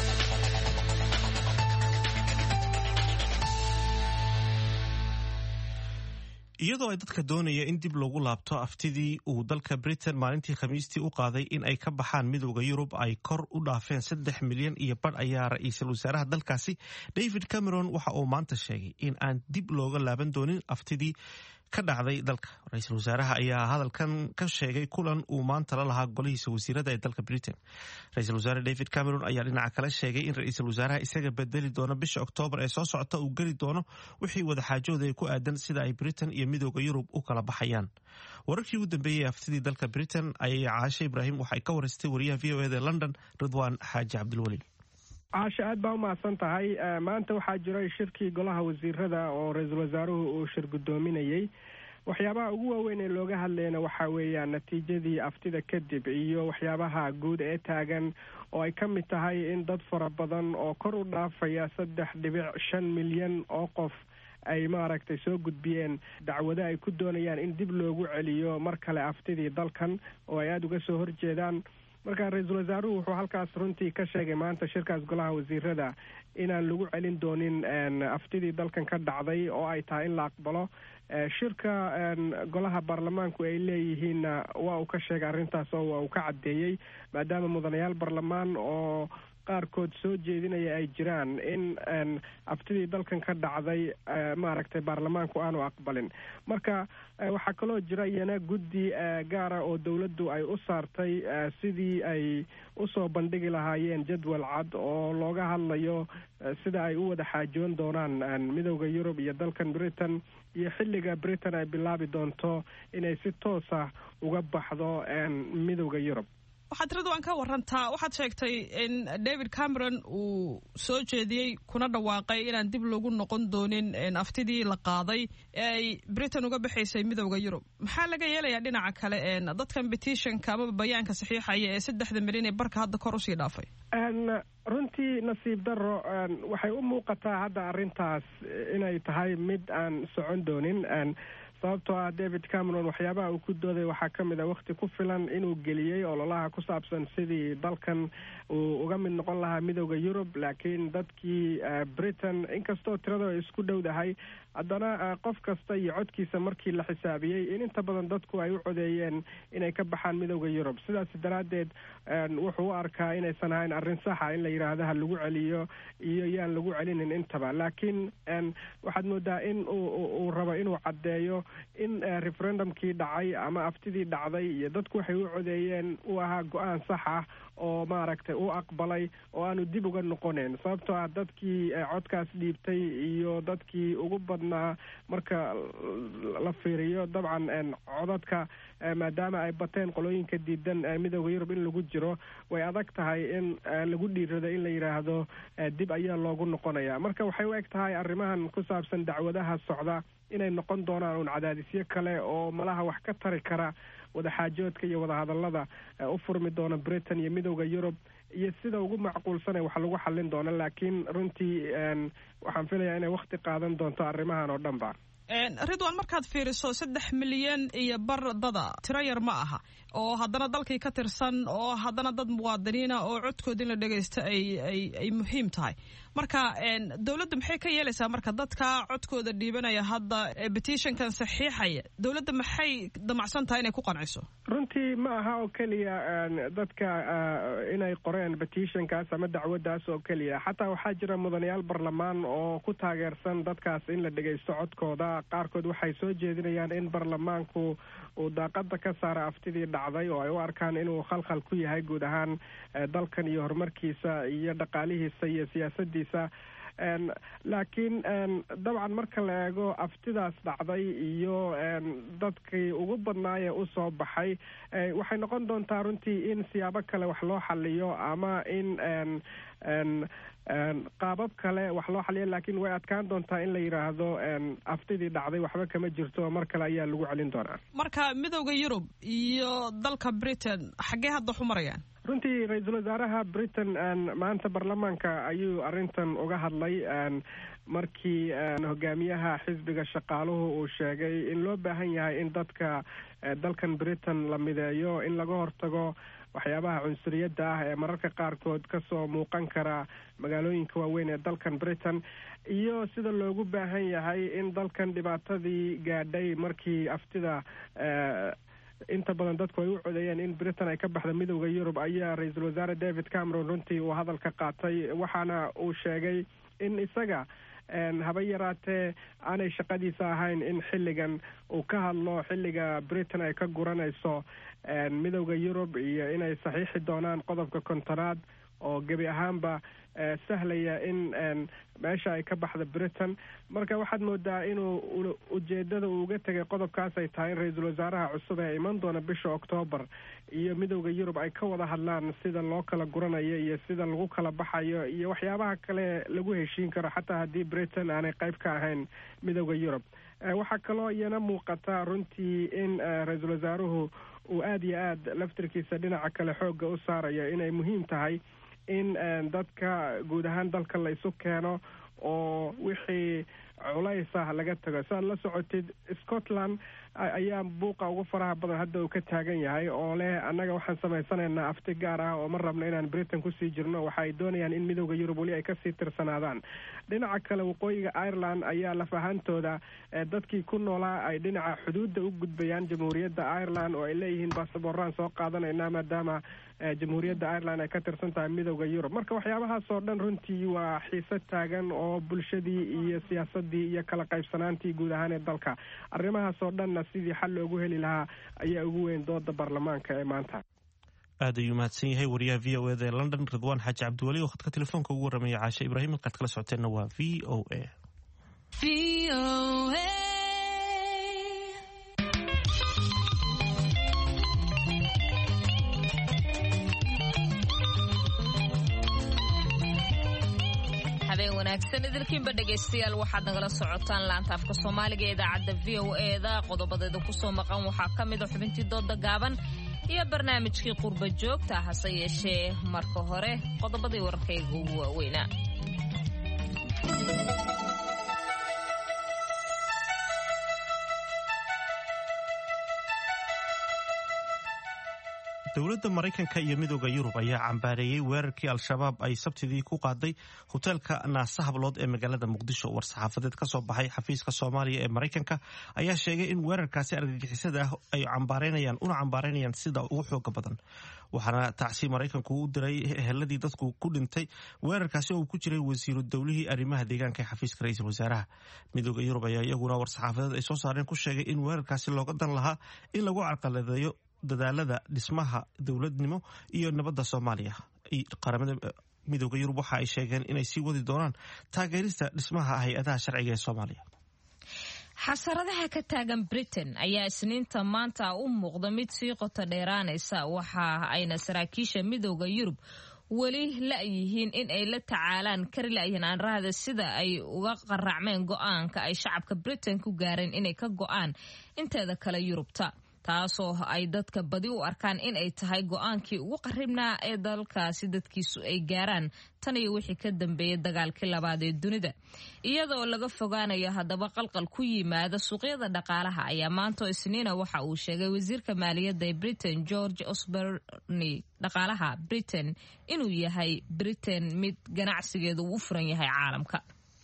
iyadoo ay dadka doonaya in dib loogu laabto aftidii uu dalka Britain maalintii Khamiistii u qaaday in ay ka baxaan midowda Yurub ay kor u dhaafeen saddex milyan iyo badh ayaa ra'iisul wasaaraha dalkaasi David Cameron waxa uu maanta sheegay in aan dib looga laaban doonin aftidii ka dhacday dalka. Ra'iisul wasaaraha ayaa hadalkan ka sheegay kulan uu maanta la lahaa golihiisa wasiirada ee dalka Britain. Ra'iisul wasaare David Cameron ayaa dhinaca kale sheegay in ra'iisul wasaaraha isaga bedeli doono bisha Oktoobar ee soo socota uu geli doono wixii wada xaajooda ku aadan sida ay Britain iyo midowda Yurub u kala baxayaan. Wararkii ugu dambeeyay aftidii dalka Britain ayay Caashe Ibrahim waxay ka warastay wariyaha V O A ee London Ridwan Xaaji Cabdulwali. caasha aad baa umahadsan tahay. maanta waxaa jiray shirkii golaha wasiirada oo ra-iisul wasaaruhu uu shir guddoominayey. waxyaabaha ugu waaweyn ee looga hadlayna waxaa weeyaan natiijadii aftida kadib iyo waxyaabaha guud ee taagan oo ay ka mid tahay in dad fara badan oo kor u dhaafaya saddex dhibic shan milyan oo qof ay maaragtay soo gudbiyeen dacwado ay ku doonayaan in dib loogu celiyo mar kale aftidii dalkan oo ay aada uga soo horjeedaan. marka ra-iisul wasaaruhu wuxuu halkaas runtii ka sheegay maanta shirkaas golaha wasiirada inaan lagu celin doonin aftidii dalkan ka dhacday oo ay tahay in la aqbalo. shirka golaha baarlamaanku ay leeyihiinna waa uu ka sheegay arrintaas oo waa uu ka caddeeyey maadaama mudanayaal baarlamaan oo qaarkood soo jeedinaya ay jiraan in aftidii dalkan ka dhacday maaragtay baarlamaanku aanu aqbalin. marka waxaa kaloo jira iyana guddi gaara oo dawladdu ay u saartay sidii ay usoo bandhigi lahaayeen jadwal cad oo looga hadlayo sida ay u wada xaajoon doonaan midowda Yurub iyo dalkan Britain iyo xilliga Britain ay bilaabi doonto inay si toos ah uga baxdo midowda Yurub. waxaad Ridwan ka warantaa, waxaad sheegtay in David Cameron uu soo jeediyey kuna dhawaaqay inaan dib loogu noqon doonin aftidii la qaaday ee ay Britain uga baxaysay midowda Yurub. maxaa laga yeelayaa dhinaca kale dadkan petitionka ama bayaanka saxiixaya ee saddexda milyan ee barka hadda kor usii dhaafay? runtii nasiib daro waxay u muuqataa hadda arrintaas inay tahay mid aan socon doonin, sababtoo ah David Cameron waxyaabaha uu ku dooday waxaa ka mid ah waqti ku filan inuu geliyey ololaha ku saabsan sidii dalkan uu uga mid noqon lahaa midowda Yurub. laakiin dadkii Britain inkastoo tirada ay isku dhowdahay haddana qof kasta iyo codkiisa markii la xisaabiyey in inta badan dadku ay u codeeyeen inay ka baxaan midowda Yurub. sidaas daraaddeed wuxuu u arkaa inaysan ahayn arrin saxa in la yidhaahdo ha lagu celiyo iyo yaan lagu celinin intaba. laakiin waxaad moodaa in uu rabo inuu caddeeyo in referendumkii dhacay ama aftidii dhacday iyo dadku waxay u codeeyeen uu ahaa go-aan sax ah oo maaragtay u aqbalay oo aanu dib uga noqonayn, sababtoo ah dadkii codkaas dhiibtay iyo dadkii ugu badnaa marka la fiiriyo dabcan codadka maadaama ay bateen qolooyinka diidan midowda Yurub in lagu jiro way adag tahay in lagu dhiirado in la yidhaahdo dib ayaa loogu noqonaya. marka waxay u eg tahay arrimahan ku saabsan dacwadaha socda inay noqon doonaan un cadaadisyo kale oo malaha wax ka tari kara wadaxaajoodka iyo wadahadallada u furmi doona Britain iyo midowda Yurub iyo sida ugu macquulsan ee wax lagu xallin doono. laakiin runtii waxaan filayaa inay waqti qaadan doonto arrimahan oo dhanba. Ridwan, markaad fiiriso saddex milyan iyo bar dada tiro yar ma aha oo haddana dalkii ka tirsan oo haddana dad muwaadiniina oo codkooda in la dhagaysto ay ay ay muhiim tahay. marka dawladda maxay ka yeelaysaa marka dadka codkooda dhiibanaya hadda petitionkan saxiixaya? dawladda maxay damacsan tahay inay ku qanciso? runtii ma aha oo keliya dadka inay qoreen petitionkaas ama dacwadaas oo keliya, xataa waxaa jira mudanayaal barlamaan oo ku taageersan dadkaas in la dhagaysto codkooda. qaarkood waxay soo jeedinayaan in barlamaanku uu daaqada ka saara aftidii dhacday oo ay u arkaan inuu khalkhal ku yahay guud ahaan dalkan iyo horumarkiisa iyo dhaqaalihiisa iyo siyaasadiisa. laakiin dabcan marka la eego aftidaas dhacday iyo dadkii ugu badnaayee usoo baxay waxay noqon doontaa runtii in siyaabo kale wax loo xaliyo ama in qaabab kale wax loo xaliyo, laakiin way adkaan doontaa in la yidhaahdo aftidii dhacday waxba kama jirto mar kale ayaa lagu celin doonaa. marka midowda Yurub iyo dalka Britain xaggee hadda waxu marayaan? runtii ra-iisul wasaaraha britain maanta baarlamaanka ayuu arrintan uga hadlay markii hogaamiyaha xisbiga shaqaaluhu uu sheegay in loo baahan yahay in dadka dalkan britain la mideeyo, in laga hortago waxyaabaha cunsuriyadda ah ee mararka qaarkood kasoo muuqan kara magaalooyinka waaweyn ee dalkan britain, iyo sida loogu baahan yahay in dalkan dhibaatadii gaadhay markii aftida inta badan dadku ay u codeeyeen in britain ay ka baxda midowda yurub, ayaa ra-iisul wasaare david cameron runtii uu hadalka qaatay, waxaana uu sheegay in isaga haba yaraatee aanay shaqadiisa ahayn in xilligan uu ka hadlo xilliga britain ay ka guranayso midowda yurub iyo inay saxiixi doonaan qodobka kontonaad oo gebi ahaanba sahlaya in meesha ay ka baxda britain. marka waxaad moodaa inuu ujeedada uu uga tegay qodobkaas ay tahay in ra-iisul wasaaraha cusub ee iman doona bisha octoobar iyo midowda yurub ay ka wada hadlaan sida loo kala guranayo iyo sida lagu kala baxayo iyo waxyaabaha kale lagu heshiin karo xataa haddii britain aanay qayb ka ahayn midowda yurub. waxaa kaloo iyana muuqata runtii in ra-iisul wasaaruhu uu aada iyo aad laftirkiisa dhinaca kale xoogga u saarayo inay muhiim tahay in dadka guud ahaan dalka la isu keeno oo wixii culays ah laga tago. siaad la socotid scotland ayaa buuqa ugu faraha badan hadda uu ka taagan yahay oo leh annaga waxaan samaysanaynaa afti gaar ah oo ma rabno inaan britain kusii jirno, waxa ay doonayaan in midowda yurub weli ay kasii tirsanaadaan. dhinaca kale waqooyiga ireland ayaa laf ahaantooda dadkii ku noolaa ay dhinaca xuduudda u gudbayaan jamhuuriyadda ireland oo ay leeyihiin baasabooraan soo qaadanaynaa maadaama jamhuuriyadda ireland ay ka tirsan tahay midowda yurub. marka waxyaabahaas oo dhan runtii waa xiise taagan oo bulshadii iyo siyaasadii iyo kala qaybsanaantii guud ahaan ee dalka, arrimahaas oo dhanna sidii xal loogu heli lahaa ayaa ugu weyn dooda baarlamaanka ee maanta. aad ayuu mahadsan yahay wariyaha v o eda ee london ridwaan xaaji cabdiweli oo khadka telefoonka ugu warramaya caashe ibraahim. halkaad kala socoteenna waa v o a. habeen wanaagsan idilkiinba dhegaystayaal, waxaad nagala socotaan laanta afka soomaaliga ee idaacadda v o eda. qodobadeeda kusoo maqan waxaa ka mid a xubintii dooda gaaban iyo barnaamijkii qurba joogta, hase yeeshee marka hore qodobadii wararkayga ugu waaweynaa. dowladda maraykanka iyo midowda yurub ayaa cambaareeyey weerarkii al-shabaab ay sabtidii ku qaaday hoteelka naasa hablood ee magaalada muqdisho. war-saxaafadeed ka soo baxay xafiiska soomaaliya ee maraykanka ayaa sheegay in weerarkaasi argagixisada ah ay cambaareynayaan una cambaareynayaan sida ugu xooga badan, waxaana tacsi maraykanku u diray eheladii dadku ku dhintay weerarkaasi oo uu ku jiray wasiiru dowlihii arrimaha deegaanka ee xafiiska ra-iisul wasaaraha. midowda yurub ayaa iyaguna war-saxaafadeed ay soo saareen ku sheegay in weerarkaasi looga dan lahaa in lagu carqaladeeyo dadaalada dhismaha dowladnimo iyo nabadda soomaaliya. qaramada midowda yurub waxa ay sheegeen inay sii wadi doonaan taageerista dhismaha hay-adaha sharciga ee soomaaliya. xasaradaha ka taagan britain ayaa isniinta maanta u muuqda mid sii qoto dheeraanaysa, waxa ayna saraakiisha midowda yurub weli la-yihiin in ay la tacaalaan kari la-yihiin aanrahda sida ay uga qaracmeen go-aanka ay shacabka britain ku gaareen inay ka go-aan inteeda kale yurubta, taasoo ay dadka badi u arkaan in ay tahay go-aankii ugu qaribnaa ee dalkaasi dadkiisu ay gaaraan tan iyo wixii ka dambeeyay dagaalkii labaad ee dunida. iyadoo laga fogaanayo haddaba qalqal ku yimaada suuqyada dhaqaalaha ayaa maanta isniina waxa uu sheegay wasiirka maaliyadda ee britain george osborne dhaqaalaha britain inuu yahay britain mid ganacsigeedu uu u furan yahay caalamka.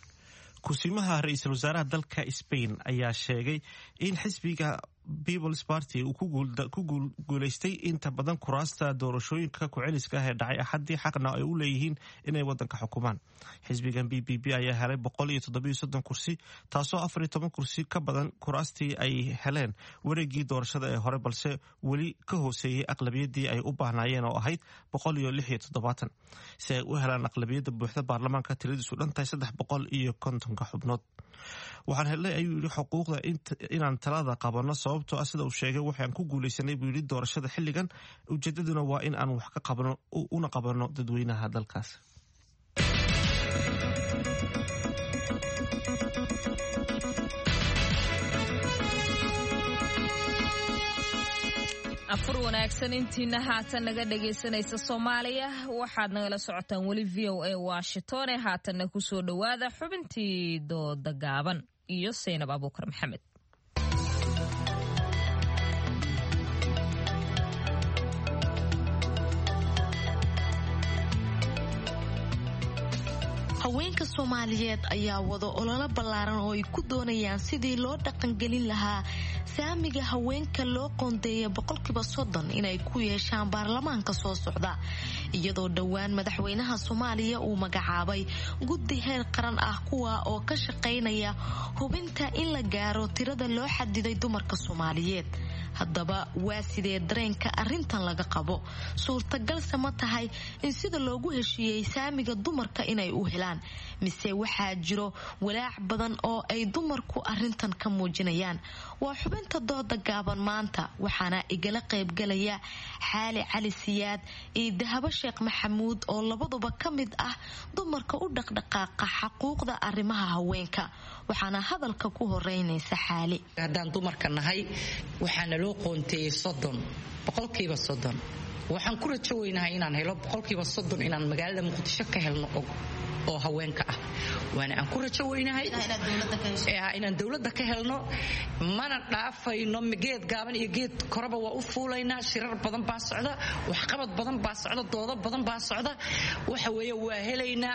kusimaha ra-iisul wasaaraha dalka Spain ayaa sheegay in xisbiga People's Party uu ku guuleystay inta badan kuraasta doorashooyinka ku-celiska ah ee dhacay axadii, xaqna ay u leeyihiin inay wadanka xukumaan. xisbigan B B P ayaa helay boqol iyo toddoba iyo soddon kursi, taasoo afar iyo toban kursi ka badan kuraastii ay heleen wareegii doorashada ee hore, balse weli ka hooseeyey aqlabiyadii ay u baahnaayeen oo ahayd boqol iyo lix iyo toddobaatan. si ay u helaan aqlabiyadda buuxda baarlamaanka tiradiisu dhantahay saddex boqol iyo kontonka xubnood. waxaan helnay ayuu yidhi xuquuqda inaan talada qabanno, sababtoo ah sida uu sheegay waxaan ku guulaysanay buu yidhi doorashada xilligan. ujeedaduna waa in aan wax ka qabno una qabanno dadweynaha dalkaas. afur wanaagsan intiina haatan naga dhagaysanaysa Soomaaliya waxaad nagala socotaan wali V O A Washington ee haatanna ku soo dhawaada xubintii dooda gaaban iyo Seynab Abuukar Maxamed. haweenka Soomaaliyeed ayaa wada olole ballaaran oo ay ku doonayaan sidii loo dhaqan gelin lahaa saamiga haweenka loo qoondeeyay boqolkiiba soddon inay ku yeeshaan baarlamaanka soo socda iyadoo dhawaan madaxweynaha Soomaaliya uu magacaabay guddi heer qaran ah kuwa oo ka shaqeynaya hubinta in la gaaro tirada loo xadiday dumarka Soomaaliyeed. haddaba waa sidee dareenka arrintan laga qabo suurtagal sama tahay in sida loogu heshiiyey saamiga dumarka inay u helaan mise waxaa jiro walaac badan oo ay dumarku arrintan ka muujinayaan. waa xubinta dooda gaaban maanta waxaana igala qaybgalaya Xaali Cali Siyaad iyo Dahabo Sheekh Maxamuud oo labaduba ka mid ah dumarka u dhaqdhaqaaqa xuquuqda arrimaha haweenka. waxaana hadalka ku horeynaysa Xaali. haddaan dumarka nahay waxaana loo qoonteeyay soddon boqolkiiba soddon waxaan ku rajo weynahay inaan helo boqolkiiba soddon inaan magaalada Muqdisho ka helno oo haweenka ah waana aan ku rajo weynahay inaan dawladda ka helno mana dhaafayno geed gaaban iyo geed koraba waa u fuulaynaa shirar badan baa socda wax qabad badan baa socda doodo badan baa socda waxa weeye waa helaynaa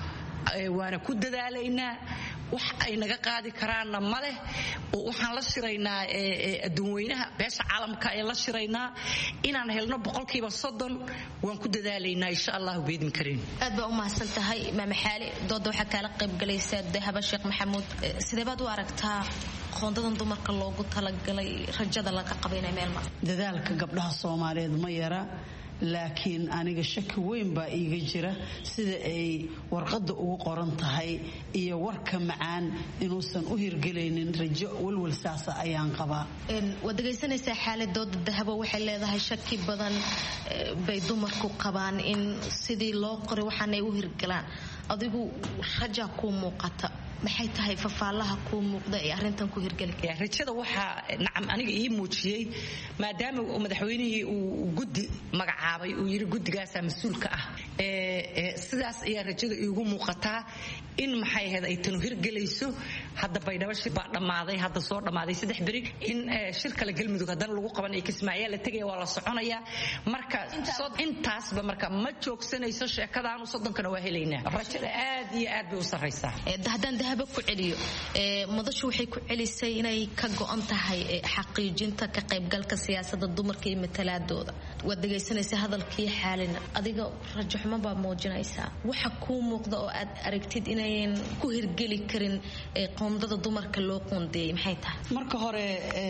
waana ku dadaalaynaa wax ay naga qaadi karaanna ma leh oo waxaan la shiraynaa adduunweynaha beesha caalamka ee la shiraynaa inaan helno boqolkiiba soddon waan ku dadaalaynaa insha allah beedin karin. aad baa u mahadsan tahay Maama Xaali. dooda waxaa kala qayb galaysa Dahabo Sheekh Maxamuud. sidee baad u aragtaa qoondadan dumarka loogu talagalay rajada laga qabayna meel mar dadaalka gabdhaha Soomaaliyeed ma yara laakiin aniga shaki weyn baa iiga jira sida ay warqadda ugu qoran tahay iyo warka macaan inuusan u hirgelaynin rajo walwal saasa ayaan qabaa. waad dhagaysanaysaa xaaladooda Dahabo waxay leedahay shaki badan bay dumarku qabaan in sidii loo qoray waxaanay u hirgalaan. adigu raja ku muuqata maxay tahay fafaalaha ku muuqda ee arrintan ku hirgali kara? rajada waxa nacam aniga ii muujiyay maadaama madaxweynihii uu guddi magacaabay uu yiri guddigaas mas'uulka ah ee sidaas ayaa rajada iigu muuqataa in maxay ahayd ay tan hirgalayso. hadda baydhabo shir baa dhamaaday hadda soo dhamaaday saddex bari in shirka la galmudug haddana lagu qaban ay Kismaayo la tagay waa la soconaya marka intaasba marka ma joogsanayso sheekadaan soddonkana waa helaynaa. rajada aad iyo aad bay u sareysaa. haddaan Dahabo ku celiyo madashu waxay ku celisay inay ka go'an tahay xaqiijinta ka qaybgalka siyaasadda dumarka iyo matalaadooda. waad dhagaysanaysaa hadalkii Xaalina adiga rajo xumo baa muujinaysaa waxa ku muuqda oo aad aragtid inayn ku hirgeli karin qoondada dumarka loo qoondeeyay maxay tahay? marka hore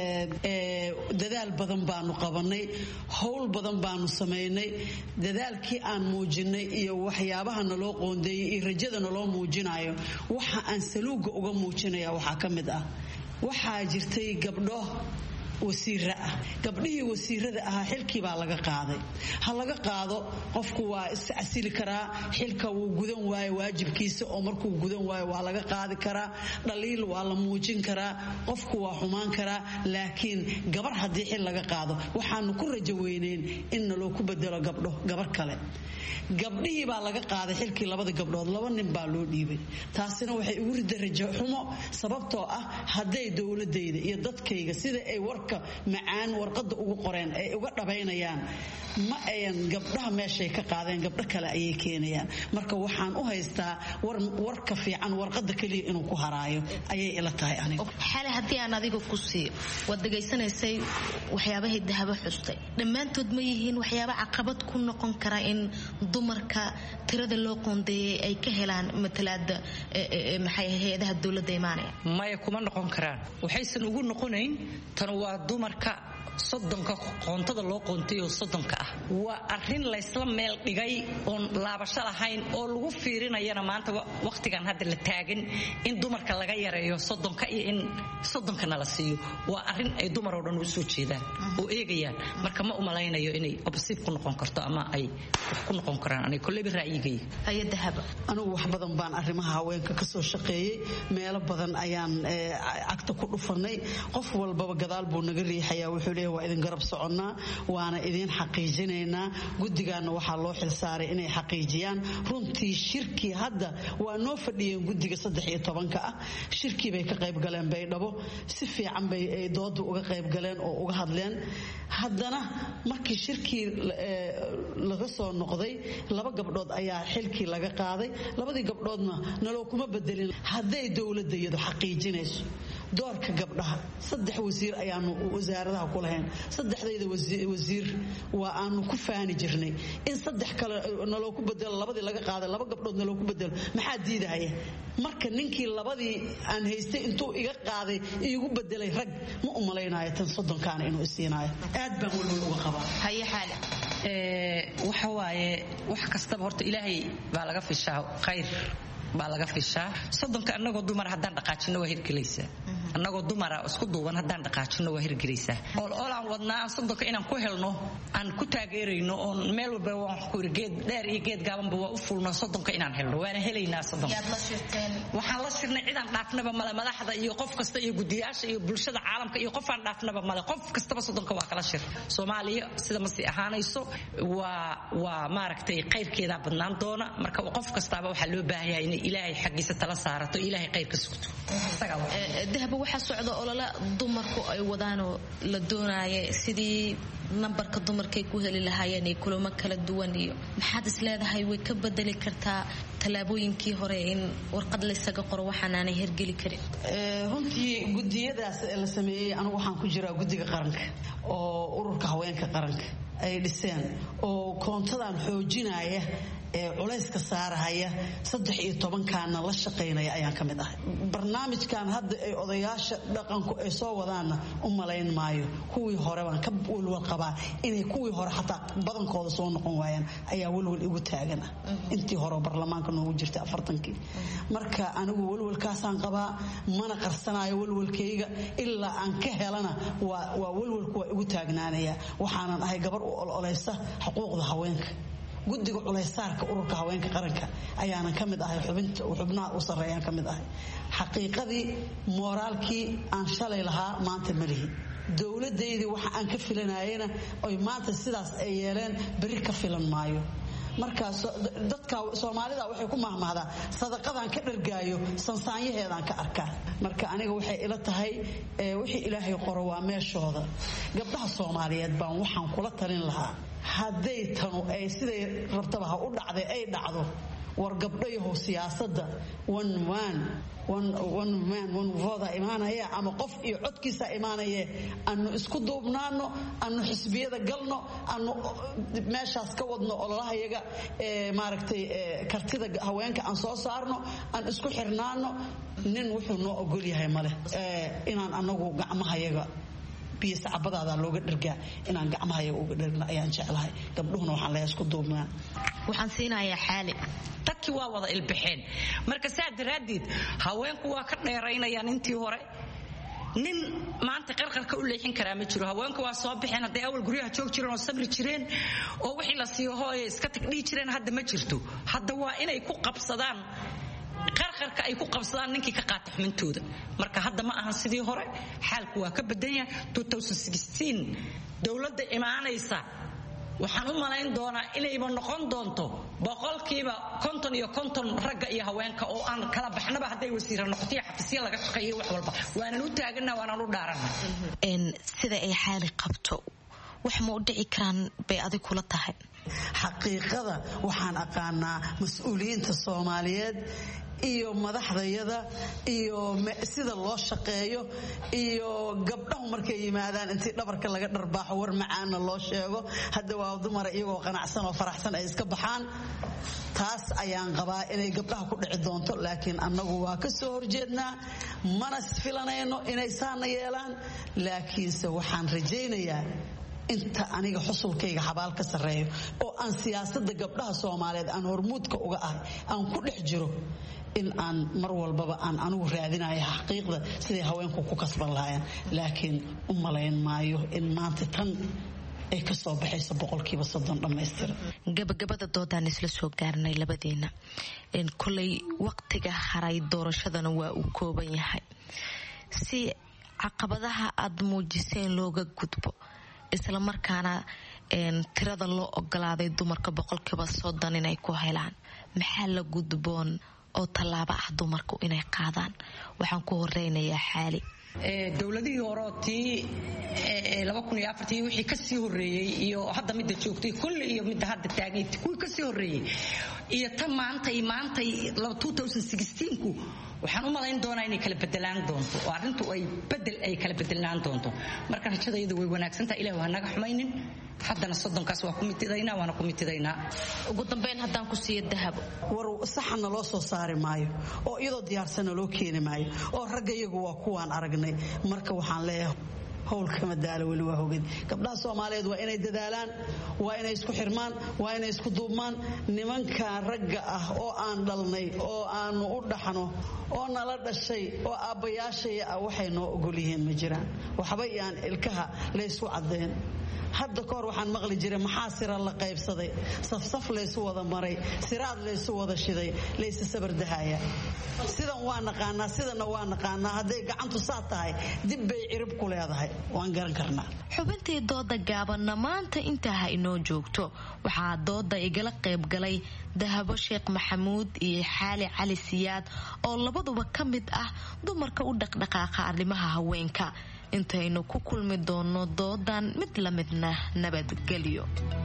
dadaal badan baanu qabanay howl badan baanu sameynay dadaalkii aan muujinay iyo waxyaabaha naloo qoondeeyay iyo rajada naloo muujinayo waxa aan saluuga uga muujinaya waxaa ka mid ah waxaa jirtay gabdho wasiira ah gabdhihii wasiirada ahaa xilkii baa laga qaaday ha laga qaado qofku waa iscasili karaa xilka wuu gudan waayo waajibkiisa oo markuu gudan waayo waa laga qaadi karaa dhaliil waa la muujin karaa qofku waa xumaan karaa laakiin gabar haddii xil laga qaado waxaanu ku rajo weyneyn in naloo ku bedelo gabdho gabar kale gabdhihii baa laga qaaday xilkii labada gabdhood laba nin baa loo dhiibay taasina waxay ugu riday rajo xumo sababtoo ah hadday dowladayda iyo dadkayga sida ay warka macaan warqadda ugu qoreen ay uga dhabaynayaan ma ayan gabdhaha meeshay ka qaadeen gabdho kale ayay keenayaan marka waxaan u haystaa warka fiican warqadda kaliya inuu ku haraayo ayay ila tahay aniga. xale haddii aan adiga ku siiyo waad dhegaysanaysay waxyaabahay Dahabo xustay dhammaantood ma yihiin waxyaaba caqabad ku noqon kara in dumarka tirada loo qoondeeyay ay ka helaan matalaada maxay hay'adaha dawladda imaanaya? maya kuma noqon karaan waxaysan ugu noqonayn tan waa dumarka soddonka qoontada loo qoonteeyo soddonka ah waa arrin la isla meel dhigay oon laabasho lahayn oo lagu fiirinayana maanta waqtigan hadda la taagan in dumarka laga yareeyo soddonka iyo in soddonkana la siiyo waa arrin ay dumar oo dhan u soo jeedaan oo eegayaan marka ma umalaynayo inay obsiib ku noqon karto ama ay wax ku noqon karaan aniga kolleyba ra'yigay. Haya Dahabo anigu wax badan baan arrimaha haweenka ka soo shaqeeyay meelo badan ayaan cagta ku dhufanay qof walbaba gadaal buu naga riixayaa wuxuu wuxuu leeyahay waa idin garab soconnaa waana idin xaqiijinaynaa guddigaana waxaa loo xilsaaray inay xaqiijiyaan runtii shirkii hadda waa noo fadhiyeen guddiga saddex iyo tobanka ah shirkii bay ka qayb galeen baydhabo si fiican bay ay dooda uga qayb galeen oo uga hadleen haddana markii shirkii laga soo noqday laba gabdhood ayaa xilkii laga qaaday labadii gabdhoodna naloo kuma bedelin hadday dowladda iyadu xaqiijinayso doorka gabdhaha saddex wasiir ayaanu wasaaradaha ku lahayn saddexdayda wasiir waa aanu ku faani jirnay in saddex kale naloo ku bedelo labadii laga qaaday laba gabdhood naloo ku bedelo maxaa diidahaya marka ninkii labadii aan haystay intuu iga qaaday iigu bedelay rag ma u malaynayo tan soddonkaana inuu isiinayo aad baan walwal uga qabaa haye xaali waxa waaye wax kastaba horta ilaahay baa laga fishaa khayr baa laga fishaa soddonka annagoo dumar haddaan dhaqaajino waa hirgelaysaa annagoo dumara isku duuban haddaan dhaqaajino waa hirgelaysaa oolaan wadnaa soddonka inaan ku helno aan ku taageerayno oon meel walba waan ku iri geed dheer iyo geed gaabanba waa u fulnaa soddonka inaan helno waana helaynaa soddonka waxaan la shirnay cidaan dhaafnaba male madaxda iyo qof kasta iyo guddiyaasha iyo bulshada caalamka iyo qofaan dhaafnaba male qof kastaba soddonka waa kala shir soomaaliya sida masii ahaanayso waa waa maaragtay qayrkeedaa badnaan doona marka qof kastaaba waxaa loo baahan yahay inay ilaahay xaggiisa tala saarato ilaahay qayrka sugto dahba waxaa socda olole dumarku ay wadaanoo la doonaaye sidii nambarka dumarkay ku heli lahaayeen iyo kulamo kala duwan iyo maxaad is leedahay way ka bedeli kartaa tallaabooyinkii hore in warqad laysaga qoro waxaanaanay hergeli karin runtii gudiyadaas la sameeyey anigu waxaan ku jiraa guddiga qaranka oo ururka haweenka qaranka ay dhiseen oo koontadan xoojinaya ee culayska saarahaya saddex iyo tobankaana la shaqaynaya ayaan ka mid ahay barnaamijkan hadda ay odayaasha dhaqanku ay soo wadaanna u malayn maayo kuwii hore baan ka walwal qabaa inay kuwii hore xataa badankooda soo noqon waayaan ayaa walwal igu taagan ah intii hore barlamaanka noogu jirtay afartankii marka anigu walwalkaasaan qabaa mana qarsanayo walwalkayga ilaa aan ka helana waa waa walwalku waa igu taagnaanaya waxaanan ahay gabar u ololeysa xuquuqda haweenka guddiga culaysaarka ururka haweenka qaranka ayaanan ka mid ahay xubinta xubnaha u sarreeyaan ka mid ahay xaqiiqadii mooraalkii aan shalay lahaa maanta ma lihi dowladdaydii waxa aan ka filanayena oy maanta sidaas ay yeeleen berri ka filan maayo markaas dadka Soomaalida waxay ku mahmahdaa sadaqadan ka dhargaayo sansaanyaheedan ka arkaa marka aniga waxay ila tahay wixii Ilaahay qoro waa meeshooda gabdhaha Soomaaliyeed baan waxaan kula talin lahaa hadday tanu ay siday rabtaba ha u dhacday ay dhacdo war gabdhayahow siyaasadda one man one one man one vote imaanaya ama qof iyo codkiisa imaanaya aanu isku duubnaano aanu xisbiyada galno aanu meeshaas ka wadno ololahayaga ee maaragtay kartida haweenka aan soo saarno aan isku xirnaano nin wuxuu noo ogol yahay male inaan anagu gacmahayaga biis cabadaada looga dhargaa inaan gacmahayaga uga dhargna ayaan jeclahay gabdhuhuna waxaan leeyahay isku duubnaa waxaan siinayaa xaali dadkii waa wada ilbixeen marka saa daraaddeed haweenku waa ka dheeraynayaan intii hore nin maanta qarqarka u leexin karaa ma jiro haweenku waa soo bixeen hadday awal guryaha joog jireen oo sabri jireen oo wixii la siiyo hooye iska tagdhii jireen hadda ma jirto hadda waa inay ku qabsadaan qarqarka ay ku qabsadaan ninkii ka qaata xumintooda marka hadda ma ahan sidii hore xaalku waa ka badan yahay two thousand sixteen dowladda imaanaysa waxaan u malayn doonaa inayba noqon doonto boqolkiiba konton iyo konton ragga iyo haweenka oo aan kala baxnaba hadday wasiira noqotiyo xafiisya laga shaqeeyo wax walba waanan u taagana waanan u dhaarana sida ay xaali qabto wax ma u dhici karaan bay adig kula tahay xaqiiqada waxaan aqaanaa mas-uuliyiinta Soomaaliyeed iyo madaxdayada iyo sida loo shaqeeyo iyo gabdhaha markay yimaadaan intii dhabarka laga dharbaaxo war macaan loo sheego hadda waa dumar iyagoo qanacsan oo faraxsan ay iska baxaan taas ayaan qabaa inay gabdhaha ku dhici doonto laakiin annagu waa ka soo horjeednaa mana filanayno inay saana yeelaan laakiinse waxaan rajaynayaa inta aniga xusulkayga xabaal ka sareeyo oo aan siyaasadda gabdhaha Soomaaliyeed aan hormuudka uga ahay aan ku dhex jiro in aan mar walbaba aan anigu raadinayo xaqiiqda sidii haweenku ku kasban lahaayeen laakiin u malayn maayo in maanta tan ay ka soo baxayso boqolkiiba soddon dhammaystiran gabagabada doodaan isla soo gaarnay labadeena in kulay waqtiga haray doorashadana waa uu kooban yahay si caqabadaha aad muujiseen looga gudbo isla markaana tirada loo ogolaaday dumarka boqolkiiba soddon inay ku helaan maxaa la gudboon oo tallaabo ah dumarku inay qaadaan? waxaan ku horeynayaa xaali. dowladihii hore tii laba kun iyo afartii wixii ka sii horeeyay iyo hadda midda joogtay kulli iyo midda hadda taagay kuwii ka sii horeeyay iyo tan maanta iyo maanta two thousand sixteen ku waxaan u malayn doonaa inay kala bedelaan doonto oo arrintu ay bedel ay kala bedelaan doonto marka rajadaydu way wanaagsan tahay ilaahay waa naga xumaynin haddana soddonkaas waa ku mitidaynaa waana ku mitidaynaa. ugu dambeyn haddaan ku siiyo dahab war saxana loo soo saari maayo oo iyadoo diyaarsana loo keeni maayo oo ragga iyagu waa kuwaan aragnay marka waxaan leeyahay howlka madaalo weli waa hogad gabdhaha Soomaaliyeed waa inay dadaalaan waa inay isku xirmaan waa inay isku duubmaan nimanka ragga ah oo aan dhalnay oo aan u dhaxno oo nala dhashay oo aabayaashay waxay noo ogol yihiin ma jiraan waxba yaan ilkaha la isku cadeen hadda koor waxaan maqli jiray maxaa sira la qaybsaday safsaf leesu wada maray siraad leesu wada shiday leesu sabardahaaya sidan waa naqaanaa sidana waa naqaanaa hadday gacantu saa tahay dib bay cirib ku leedahay waan garan karnaa. xubintii dooda gaabanna maanta intaa ha inoo joogto waxaa dooda igala qayb galay Dahabo Sheekh Maxamuud iyo Xaali Cali Siyaad oo labaduba ka mid ah dumarka u dhaqdhaqaaqa arrimaha haweenka. intaynu ku kulmi doono doodan mid la midna nabadgelyo.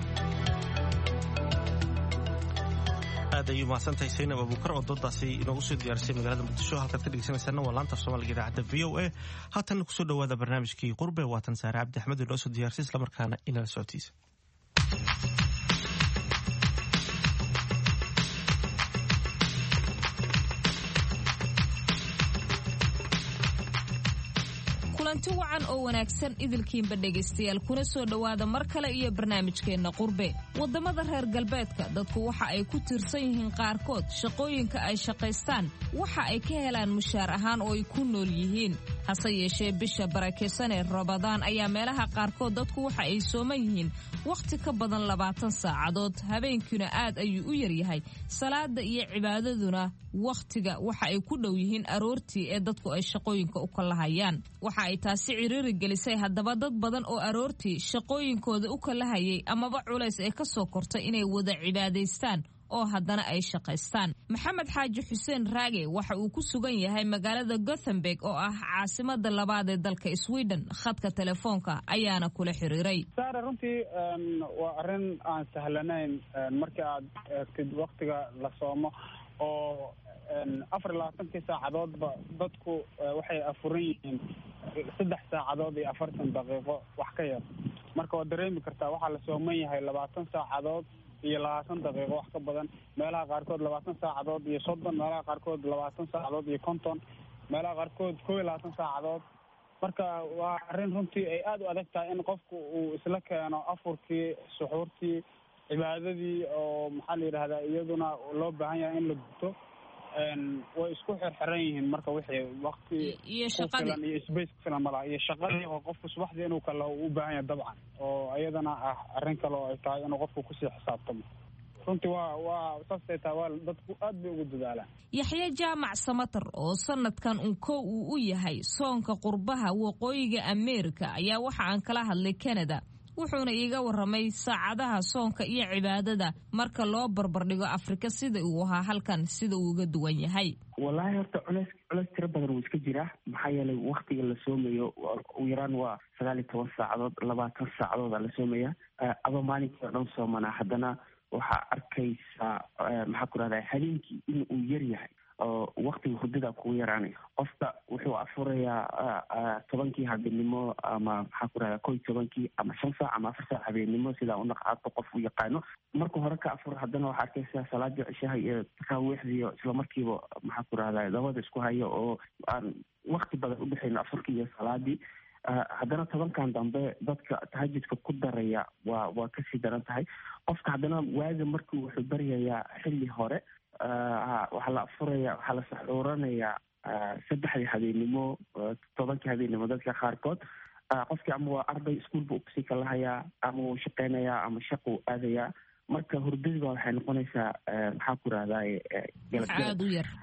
aad ayuu mahadsantahay Saynab Abuukar oo doodaasi inoogu soo diyaarisay magaalada Muqdisho halkaad ka dhegeysanaysaana waa laanta Soomaaliga idaacadda V O A. haatan ku soo dhawaada barnaamijkii Qurbe waatan Saare Cabdi Axmed oo soo diyaarisay isla markaana inala socotiisa. kulanti wacan oo wanaagsan idilkiinba dhegaystayaal kuna soo dhowaada mar kale iyo barnaamijkeenna Qurbe. wadamada reer galbeedka dadku waxa ay ku tiirsan yihiin qaarkood shaqooyinka ay shaqaystaan waxa ay ka helaan mushaar ahaan oo ay ku nool yihiin. hase yeeshee bisha barakeysan ee Ramadaan ayaa meelaha qaarkood dadku waxa ay sooman yihiin waqti ka badan labaatan saacadood habeenkina aad ayuu u yar yahay salaada iyo cibaadaduna waqtiga waxa ay ku dhow yihiin aroortii ee dadku ay shaqooyinka u kala hayaan. waxa ay taasi ciriiri gelisay haddaba dad badan oo aroortii shaqooyinkooda u kala hayay amaba culays ee ka soo kortay inay wada cibaadaystaan oo haddana ay shaqaystaan. maxamed xaaji xuseen raage waxa uu ku sugan yahay magaalada Gothenburg oo ah caasimada labaad ee dalka Sweden. khadka telefoonka ayaana kula xiriiray. saare runtii waa arrin aan sahlanayn marka aad eegtid waqtiga la soomo oo afar iyo labaatankii saacadoodba dadku waxay afuran yihiin saddex saacadood iyo afartan daqiiqo wax ka yar marka waad dareemi kartaa waxaa la sooman yahay labaatan saacadood iyo labaatan daqiiqo wax ka badan meelaha qaarkood labaatan saacadood iyo soddon meelaha qaarkood labaatan saacadood iyo konton meelaha qaarkood kow iyo labaatan saacadood marka waa arrin runtii ay aada u adag tahay in qofku uu isla keeno afurkii suxuurtii cibaadadii oo maxaa la yidhahdaa iyaduna loo baahan yahay in la guto way isku xirxiran yihiin marka wixii waqti ku filan iyo space ku filan malaha iyo shaqadii oo qofku subaxdii inuu kale u baahan yahay dabcan oo iyadana ah arrin kale oo ay tahay inuu qofku kusii xisaabtamo runtii waa waa saasay tahay waa dadku aad bay ugu dadaalaan. yaxya jaamac samatar oo sanadkan uu kow uu u yahay soonka qurbaha waqooyiga Ameerika ayaa waxa aan kala hadlay Canada wuxuuna iiga waramay saacadaha soonka iyo cibaadada marka loo barbardhigo Afrika sida uu ahaa halkan sida uu uga duwan yahay. wallaahi horta culays culays tiro badan wuu iska jiraa maxaa yeelay waqtiga la soomayo ugu yaraan waa sagaal iyo toban saacadood labaatan saacadood la soomaya aba maalinkii oo dhan soomanaa haddana waxaa arkaysaa maxaa ku rahdaa habeenkii in uu yar yahay oo waqtiga hurdada kugu yaraanaya qofka wuxuu afurayaa tobankii habeenimo ama maxaa ku rahdaa kow iyo tobankii ama shan saac ama afar saac habeenimo sidaa unaqaado qof u yaqaano marka hore ka afur haddana waxaa arkaysaa salaadii cishaha iyo taraawiixdiiyo islamarkiiba maxaa ku rahdaa dabada isku hayo oo aan waqti badan udhexayno afurkii iyo salaadii haddana tobankan dambe dadka tahajudka ku daraya waa waa kasii daran tahay qofka haddana waaga markii wuxuu baryayaa xilli hore waxaa la afuraya waxaa la saxuuranayaa saddexdii habeenimo tobankii habeenimo dadka qaarkood qofkii ama waa arday iskuol buu kusii kalahayaa ama wuu shaqeynayaa ama shaquu aadayaa marka hurdadiba waxay noqonaysaa maxaa ku rahdaa aada u yar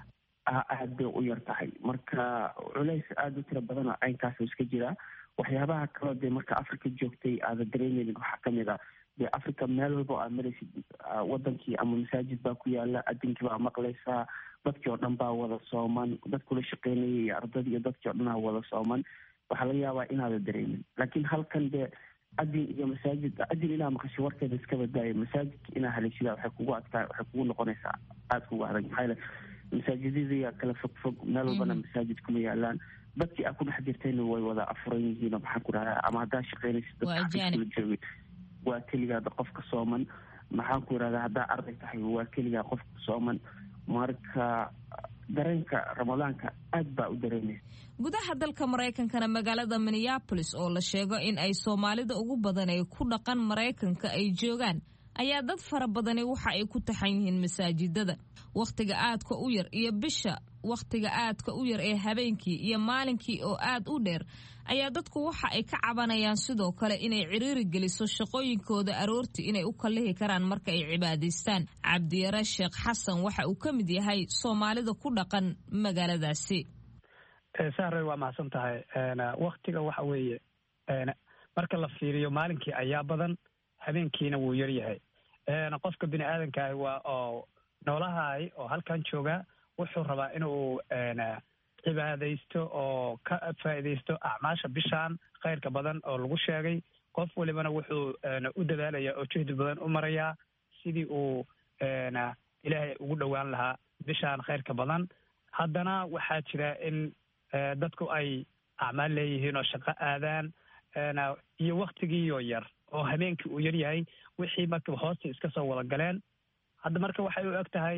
aad bay u yar tahay. marka culays aada u tiro badana caynkaas iska jiraa. waxyaabaha kaloo dee marka africa joogtay aada dareemaynin waxaa kamid a dee africa meel walba aad maraysid wadankii ama masaajid baa ku yaala, adinkii baa maqlaysaa, dadkii oo dhan baa wada sooman, dadkula shaqeynayay iyo ardadii iyo dadkii o dhan aa wada sooman. waxaa laga yaabaa inaada dareemin. laakiin halkan dee adin iyo masaajid adin inaa maqasho warkeeda iska badaayo, masaajidka inaa haleyshidaa waxay kugu adkaa waxay kugu noqonaysaa aada kugu adag. maxaa yeele masaajidadii kala fog fog, meel walbana masaajid kuma yaalaan, dadkii aa ku dhex jirtayna way wada afuran yihiin. maxaan ku dhahaa ama haddaa shaqeynaysid dadka xafiiskula joogay waa keligaada qofka sooman. maxaan ku irahdaa haddaa arday tahay waa keligaa qofka sooman. marka dareenka ramadaanka aad baa u dareemaysa. gudaha dalka maraykankana magaalada minneapolis oo la sheego in ay soomaalida ugu badan ee ku dhaqan maraykanka ay joogaan, ayaa dad fara badani waxa ay ku taxan yihiin masaajidada. wakhtiga aadka u yar iyo bisha wakhtiga aadka u yar ee habeenkii iyo maalinkii oo aad u dheer ayaa dadku waxa ay ka cabanayaan sidoo kale inay ciriiri geliso shaqooyinkooda aroortii inay u kallihi karaan marka ay cibaadaystaan. cabdiyare sheekh xasan waxa uu ka mid yahay soomaalida ku dhaqan magaaladaasi. sahre waa mahadsan tahay. wakhtiga waxa weeye marka la fiiriyo maalinkii ayaa badan, habeenkiina wuu yar yahay. qofka bini aadankaah waa oo noolahay oo halkan jooga wuxuu rabaa inuu cibaadaysto oo ka faa'iidaysto acmaasha bishaan khayrka badan oo lagu sheegay. qof walibana wuxuu u dadaalaya oo juhdi badan u marayaa sidii uu ilaahay ugu dhowaan lahaa bishaan khayrka badan. haddana waxaa jira in dadku ay acmaal leeyihiin oo shaqo aadaan iyo waktigiioo yar oo habeenkii uu yar yahay, wixii marka hoosta iska soo wada galeen. hadda marka waxay u eg tahay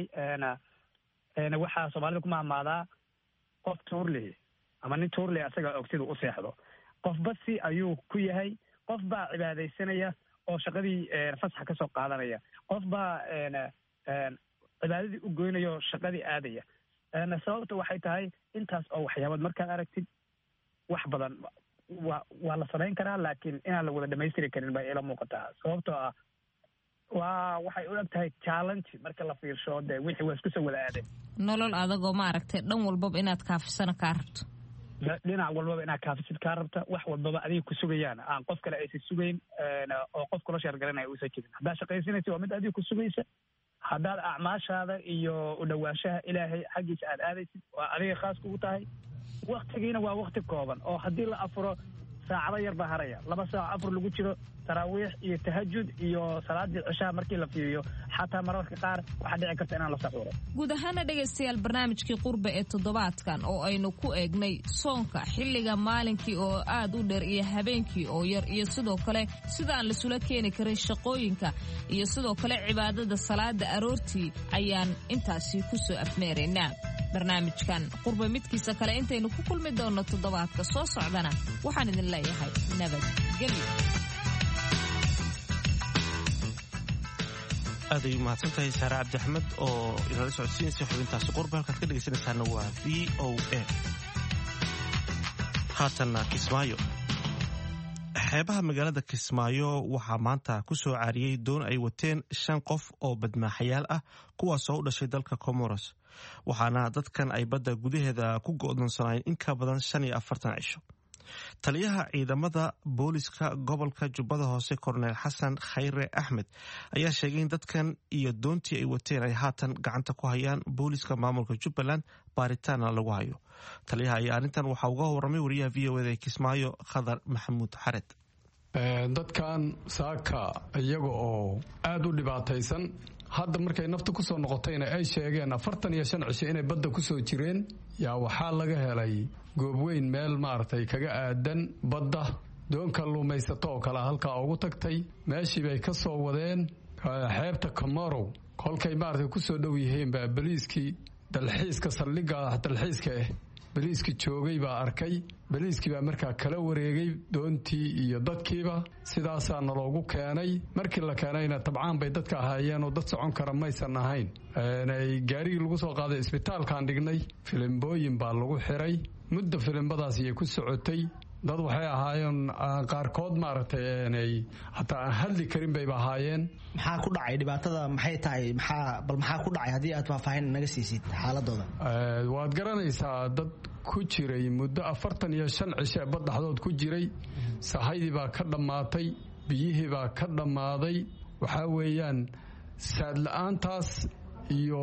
waxaa soomaalida ku mahmaadaa qof tuurley ama nin tuurley asaga og siduu u seexdo. qof basi ayuu ku yahay, qof baa cibaadaysanaya oo shaqadii fasaxa kasoo qaadanaya, qof baa cibaadadii u goynaya oo shaqadii aadaya. sababta waxay tahay intaas oo waxyaabood markaad aragtid wax badan wa waa la samayn karaa, laakiin inaan la wada dhamaystiri karin bay ila muuqataa. sababtoo ah waa waxay u eg tahay challenge marka la fiirsho dee wixii waa isku soo wada aadeen. nolol adagoo maaragtay dhan walbaba inaad kaafisana kaa rabto, dhinac walbaba inaad kaafisid kaa rabta, wax walbaba adiga ku sugayaan aan qof kale aysan sugayn oo qof kula sheergaranaya uusan jirin. haddaad shaqaysanaysa waa mid adiga ku sugaysa, haddaad acmaashaada iyo u dhowaanshaha ilaahay xaggiisa aad aadaysid waa adiga khaas kugu tahay. waktigiina waa wakti kooban oo haddii la afuro saacado yar baa haraya, laba saac afur lagu jiro, taraawiix iyo tahajud iyo salaadii cishaha markii la fiiriyo xataa mararka qaar waxaa dhici karta inaan la saxuuro. guud ahaana dhegaystayaal barnaamijkii qurbe ee toddobaadkan oo aynu ku eegnay soonka xilliga maalinkii oo aad u dheer iyo habeenkii oo yar iyo sidoo kale sidaan lasula keeni karin shaqooyinka iyo sidoo kale cibaadada salaada aroortii ayaan intaasi ku soo afmeeraynaa. barnaamijkan qurbe midkiisa kale intaynu ku kulmi doonno toddobaadka soo socdana waxaan idin leeyahay nabadgelyo. aad ay umahadsan tahay saare cabdi axmed oo inala socodsiinaysa xubintaasi qurbe. halkaad ka dhegaysanaysaana waa v o a. haatanna kismaayo. xeebaha magaalada kismaayo waxaa maanta ku soo caariyey doon ay wateen shan qof oo badmaaxayaal ah kuwaasoo u dhashay dalka comoros, waxaana dadkan ay badda gudaheeda ku go'doonsanaayeen in ka badan shan iyo afartan cisho. taliyaha ciidamada booliska gobolka jubbada hoose korneel xasan khayre axmed ayaa sheegay in dadkan iyo doontii ay wateen ay haatan gacanta ku hayaan booliska maamulka jubbaland, baaritaana lagu hayo. taliyaha ayaa arrintan waxaa uga warramay wariyaha v o eda ee kismaayo khadar maxamuud xared. dadkan saaka iyaga oo aada u dhibaataysan, hadda markay nafta ku soo noqotayna ay sheegeen afartan iyo shan cisho inay badda ku soo jireen, yaa waxaa laga helay goobweyn meel maaragtay kaga aadan badda. doon kalluumaysato oo kale halkaa ugu tagtay, meeshii bay ka soo wadeen xeebta Komorow. kolkay maaragtay ku soo dhow yihiin baa baliiskii dalxiiska saldhigga dalxiiska ah baliiskii joogay baa arkay. baliiskii baa markaa kala wareegay doontii iyo dadkiiba, sidaasaa naloogu keenay. markii la keenayna tabcaan bay dadka ahaayeen oo dad socon kara maysan ahayn. gaarigii lagu soo qaaday isbitaalkaan dhignay, filimbooyin baa lagu xiray. muddo filimbadaas iyay ku socotay. dad waxay ahaayeen qaarkood maaragtay inay hataa aan hadli karin bayba ahaayeen. maxaa ku dhacay dhibaatada maxay tahay maxaa bal maxaa ku dhacay haddii aad faahfaahin naga siisid xaaladooda? waad garanaysaa dad ku jiray muddo afartan iyo shan cishe bad dhexdood ku jiray, sahaydii baa ka dhammaatay, biyihii baa ka dhammaaday. waxaa weeyaan saad la-aantaas iyo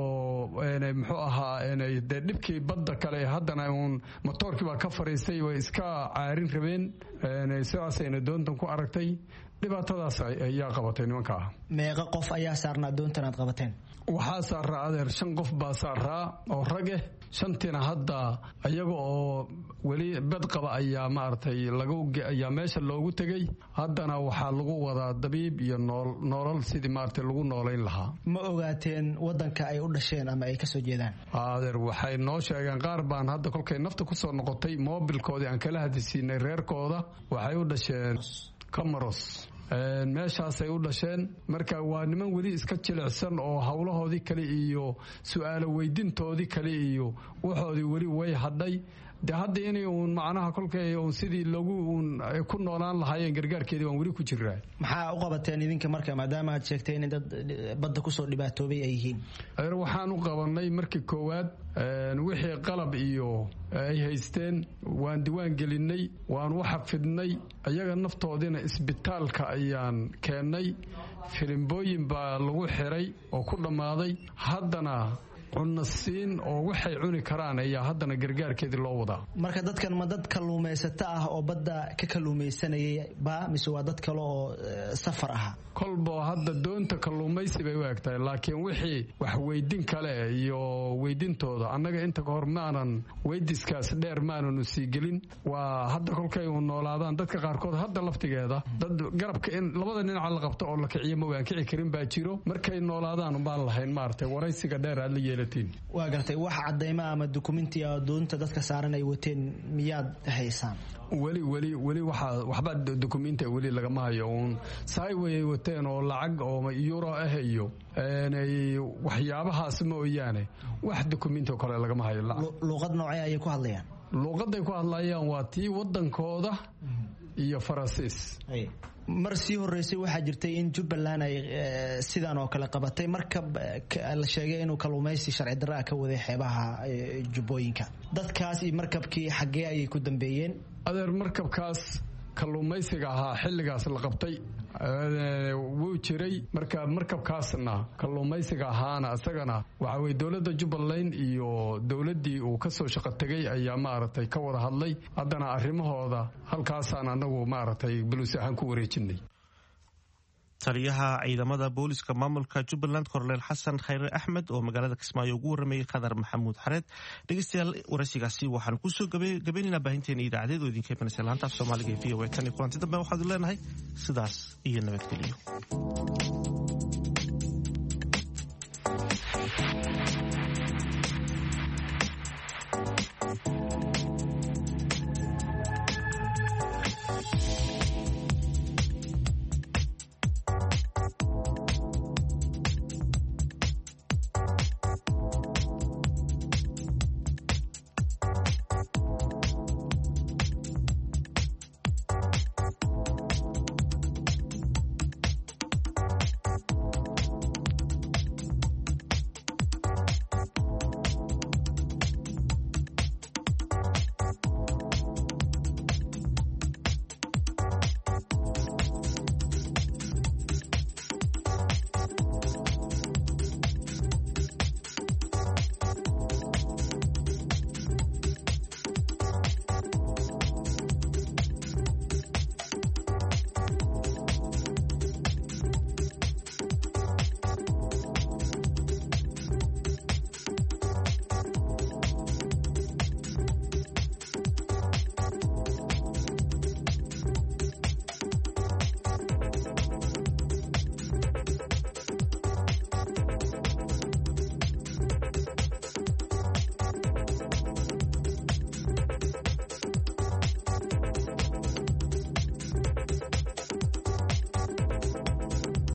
muxuu ahaa dee dhibkii badda kale haddana uun motoorkii baa ka fariistay, way iska caarin rabeen, sidaasayna doontan ku aragtay. dhibaatadaas ayaa qabatay nimankaa. meeqa qof ayaa saarnaa doontan aad qabateen? waxaa saaraa adeer shan qof baa saaraa oo rage, shantiina hadda iyaga oo weli bed qaba ayaa maaragtay ayaa meesha loogu tegey. haddana waxaa lagu wadaa dabiib iyo noolal sidii maaragtay lagu noolayn lahaa. ma ogaateen wadanka ay u dhasheen ama ay kasoo jeedaan? adeer waxay noo sheegeen qaar baan hadda kolkay nafta kusoo noqotay moobilkoodii aan kala hadisiinay reerkooda, waxay u dhasheen Comoros. meeshaasay u dhasheen. marka waa niman weli iska jilicsan oo howlahoodii kale iyo su-aalo weydintoodii kale iyo waxoodii weli way hadhay. de hadda inay uun macnaha kolkay uun sidii lagu uun ku noolaan lahaayeen gargaarkeedii waan weli ku jiraa. maxaa u qabateen idinka marka maadaama aad sheegteen in dad badda kusoo dhibaatoobay ay yihiin? adeer waxaan u qabanay markii koowaad wixii qalab iyo ay haysteen waan diwaan gelinay, waan u xafidnay. iyaga naftoodiina isbitaalka ayaan keennay, filimbooyin baa lagu xiray oo ku dhammaaday. haddana cunno siin oo waxay cuni karaan ayaa haddana gargaarkeedii loo wadaa. marka dadkan ma dad kalluumaysato ah oo badda ka kalluumaysanayay ba mise waa dad kale oo safar aha? kolba hadda doonta kalluumaysi bay u egtahay, laakiin wixii wax weydin kale iyo weydintooda annaga inta kahor maanan weydiskaas dheer maananu sii gelin. waa hadda kolkay u noolaadaan dadka qaarkood hadda laftigeeda dad garabka in labada dhinaca la qabto oo la kiciyo ma waan kici karin baa jiro. markay noolaadaan baan lahayn maaragtay waraysiga dheer aad la yeelay. waa gartay wax cadayma ama dukumenti doonta dadka saaran ay wateen miyaad haysaan? weli weli weli waxba dukumenti weli lagama hayo. uun saay way wateen oo lacag oo euro ah iyo waxyaabahaas mooyaane wax dukumenti oo kale lagama hayo. luuqad noocee ayay ku hadlayaan? luuqaday ku hadlayaan waa tii wadankooda iyo Faransiis. mar sii horeysay waxaa jirtay in Jubbaland ay sidaan oo kale qabatay markab la sheegay inuu kalluumaysi sharci darro ah ka waday xeebaha Jubbooyinka. dadkaas iyo markabkii xaggee ayay ku dambeeyeen? adeer markabkaas kalluumaysiga ahaa xilligaas la qabtay wuu jiray. marka markabkaasna kalluumaysiga ahaana isagana waxa way dowladda Jubbaland iyo dowladdii uu ka soo shaqo tagay ayaa maaragtay ka wada hadlay. haddana arrimahooda halkaasaan anagu maaragtay bulus ahaan ku wareejinay. taliyaha ciidamada booliska maamulka Jubbaland Korneel Xasan Khayre Axmed oo magaalada Kismaayo ugu waramayay Khadar Maxamuud Xareed. dhegeystayaal waraysigaasi waxaan ku soo gabaynaynaa baahinteena idaacadeed oo idinka imanaysa laanta af Soomaaliga ee V O A. tan iyo kulanti dambe waxaad leenahay sidaas iyo nabadgelyo.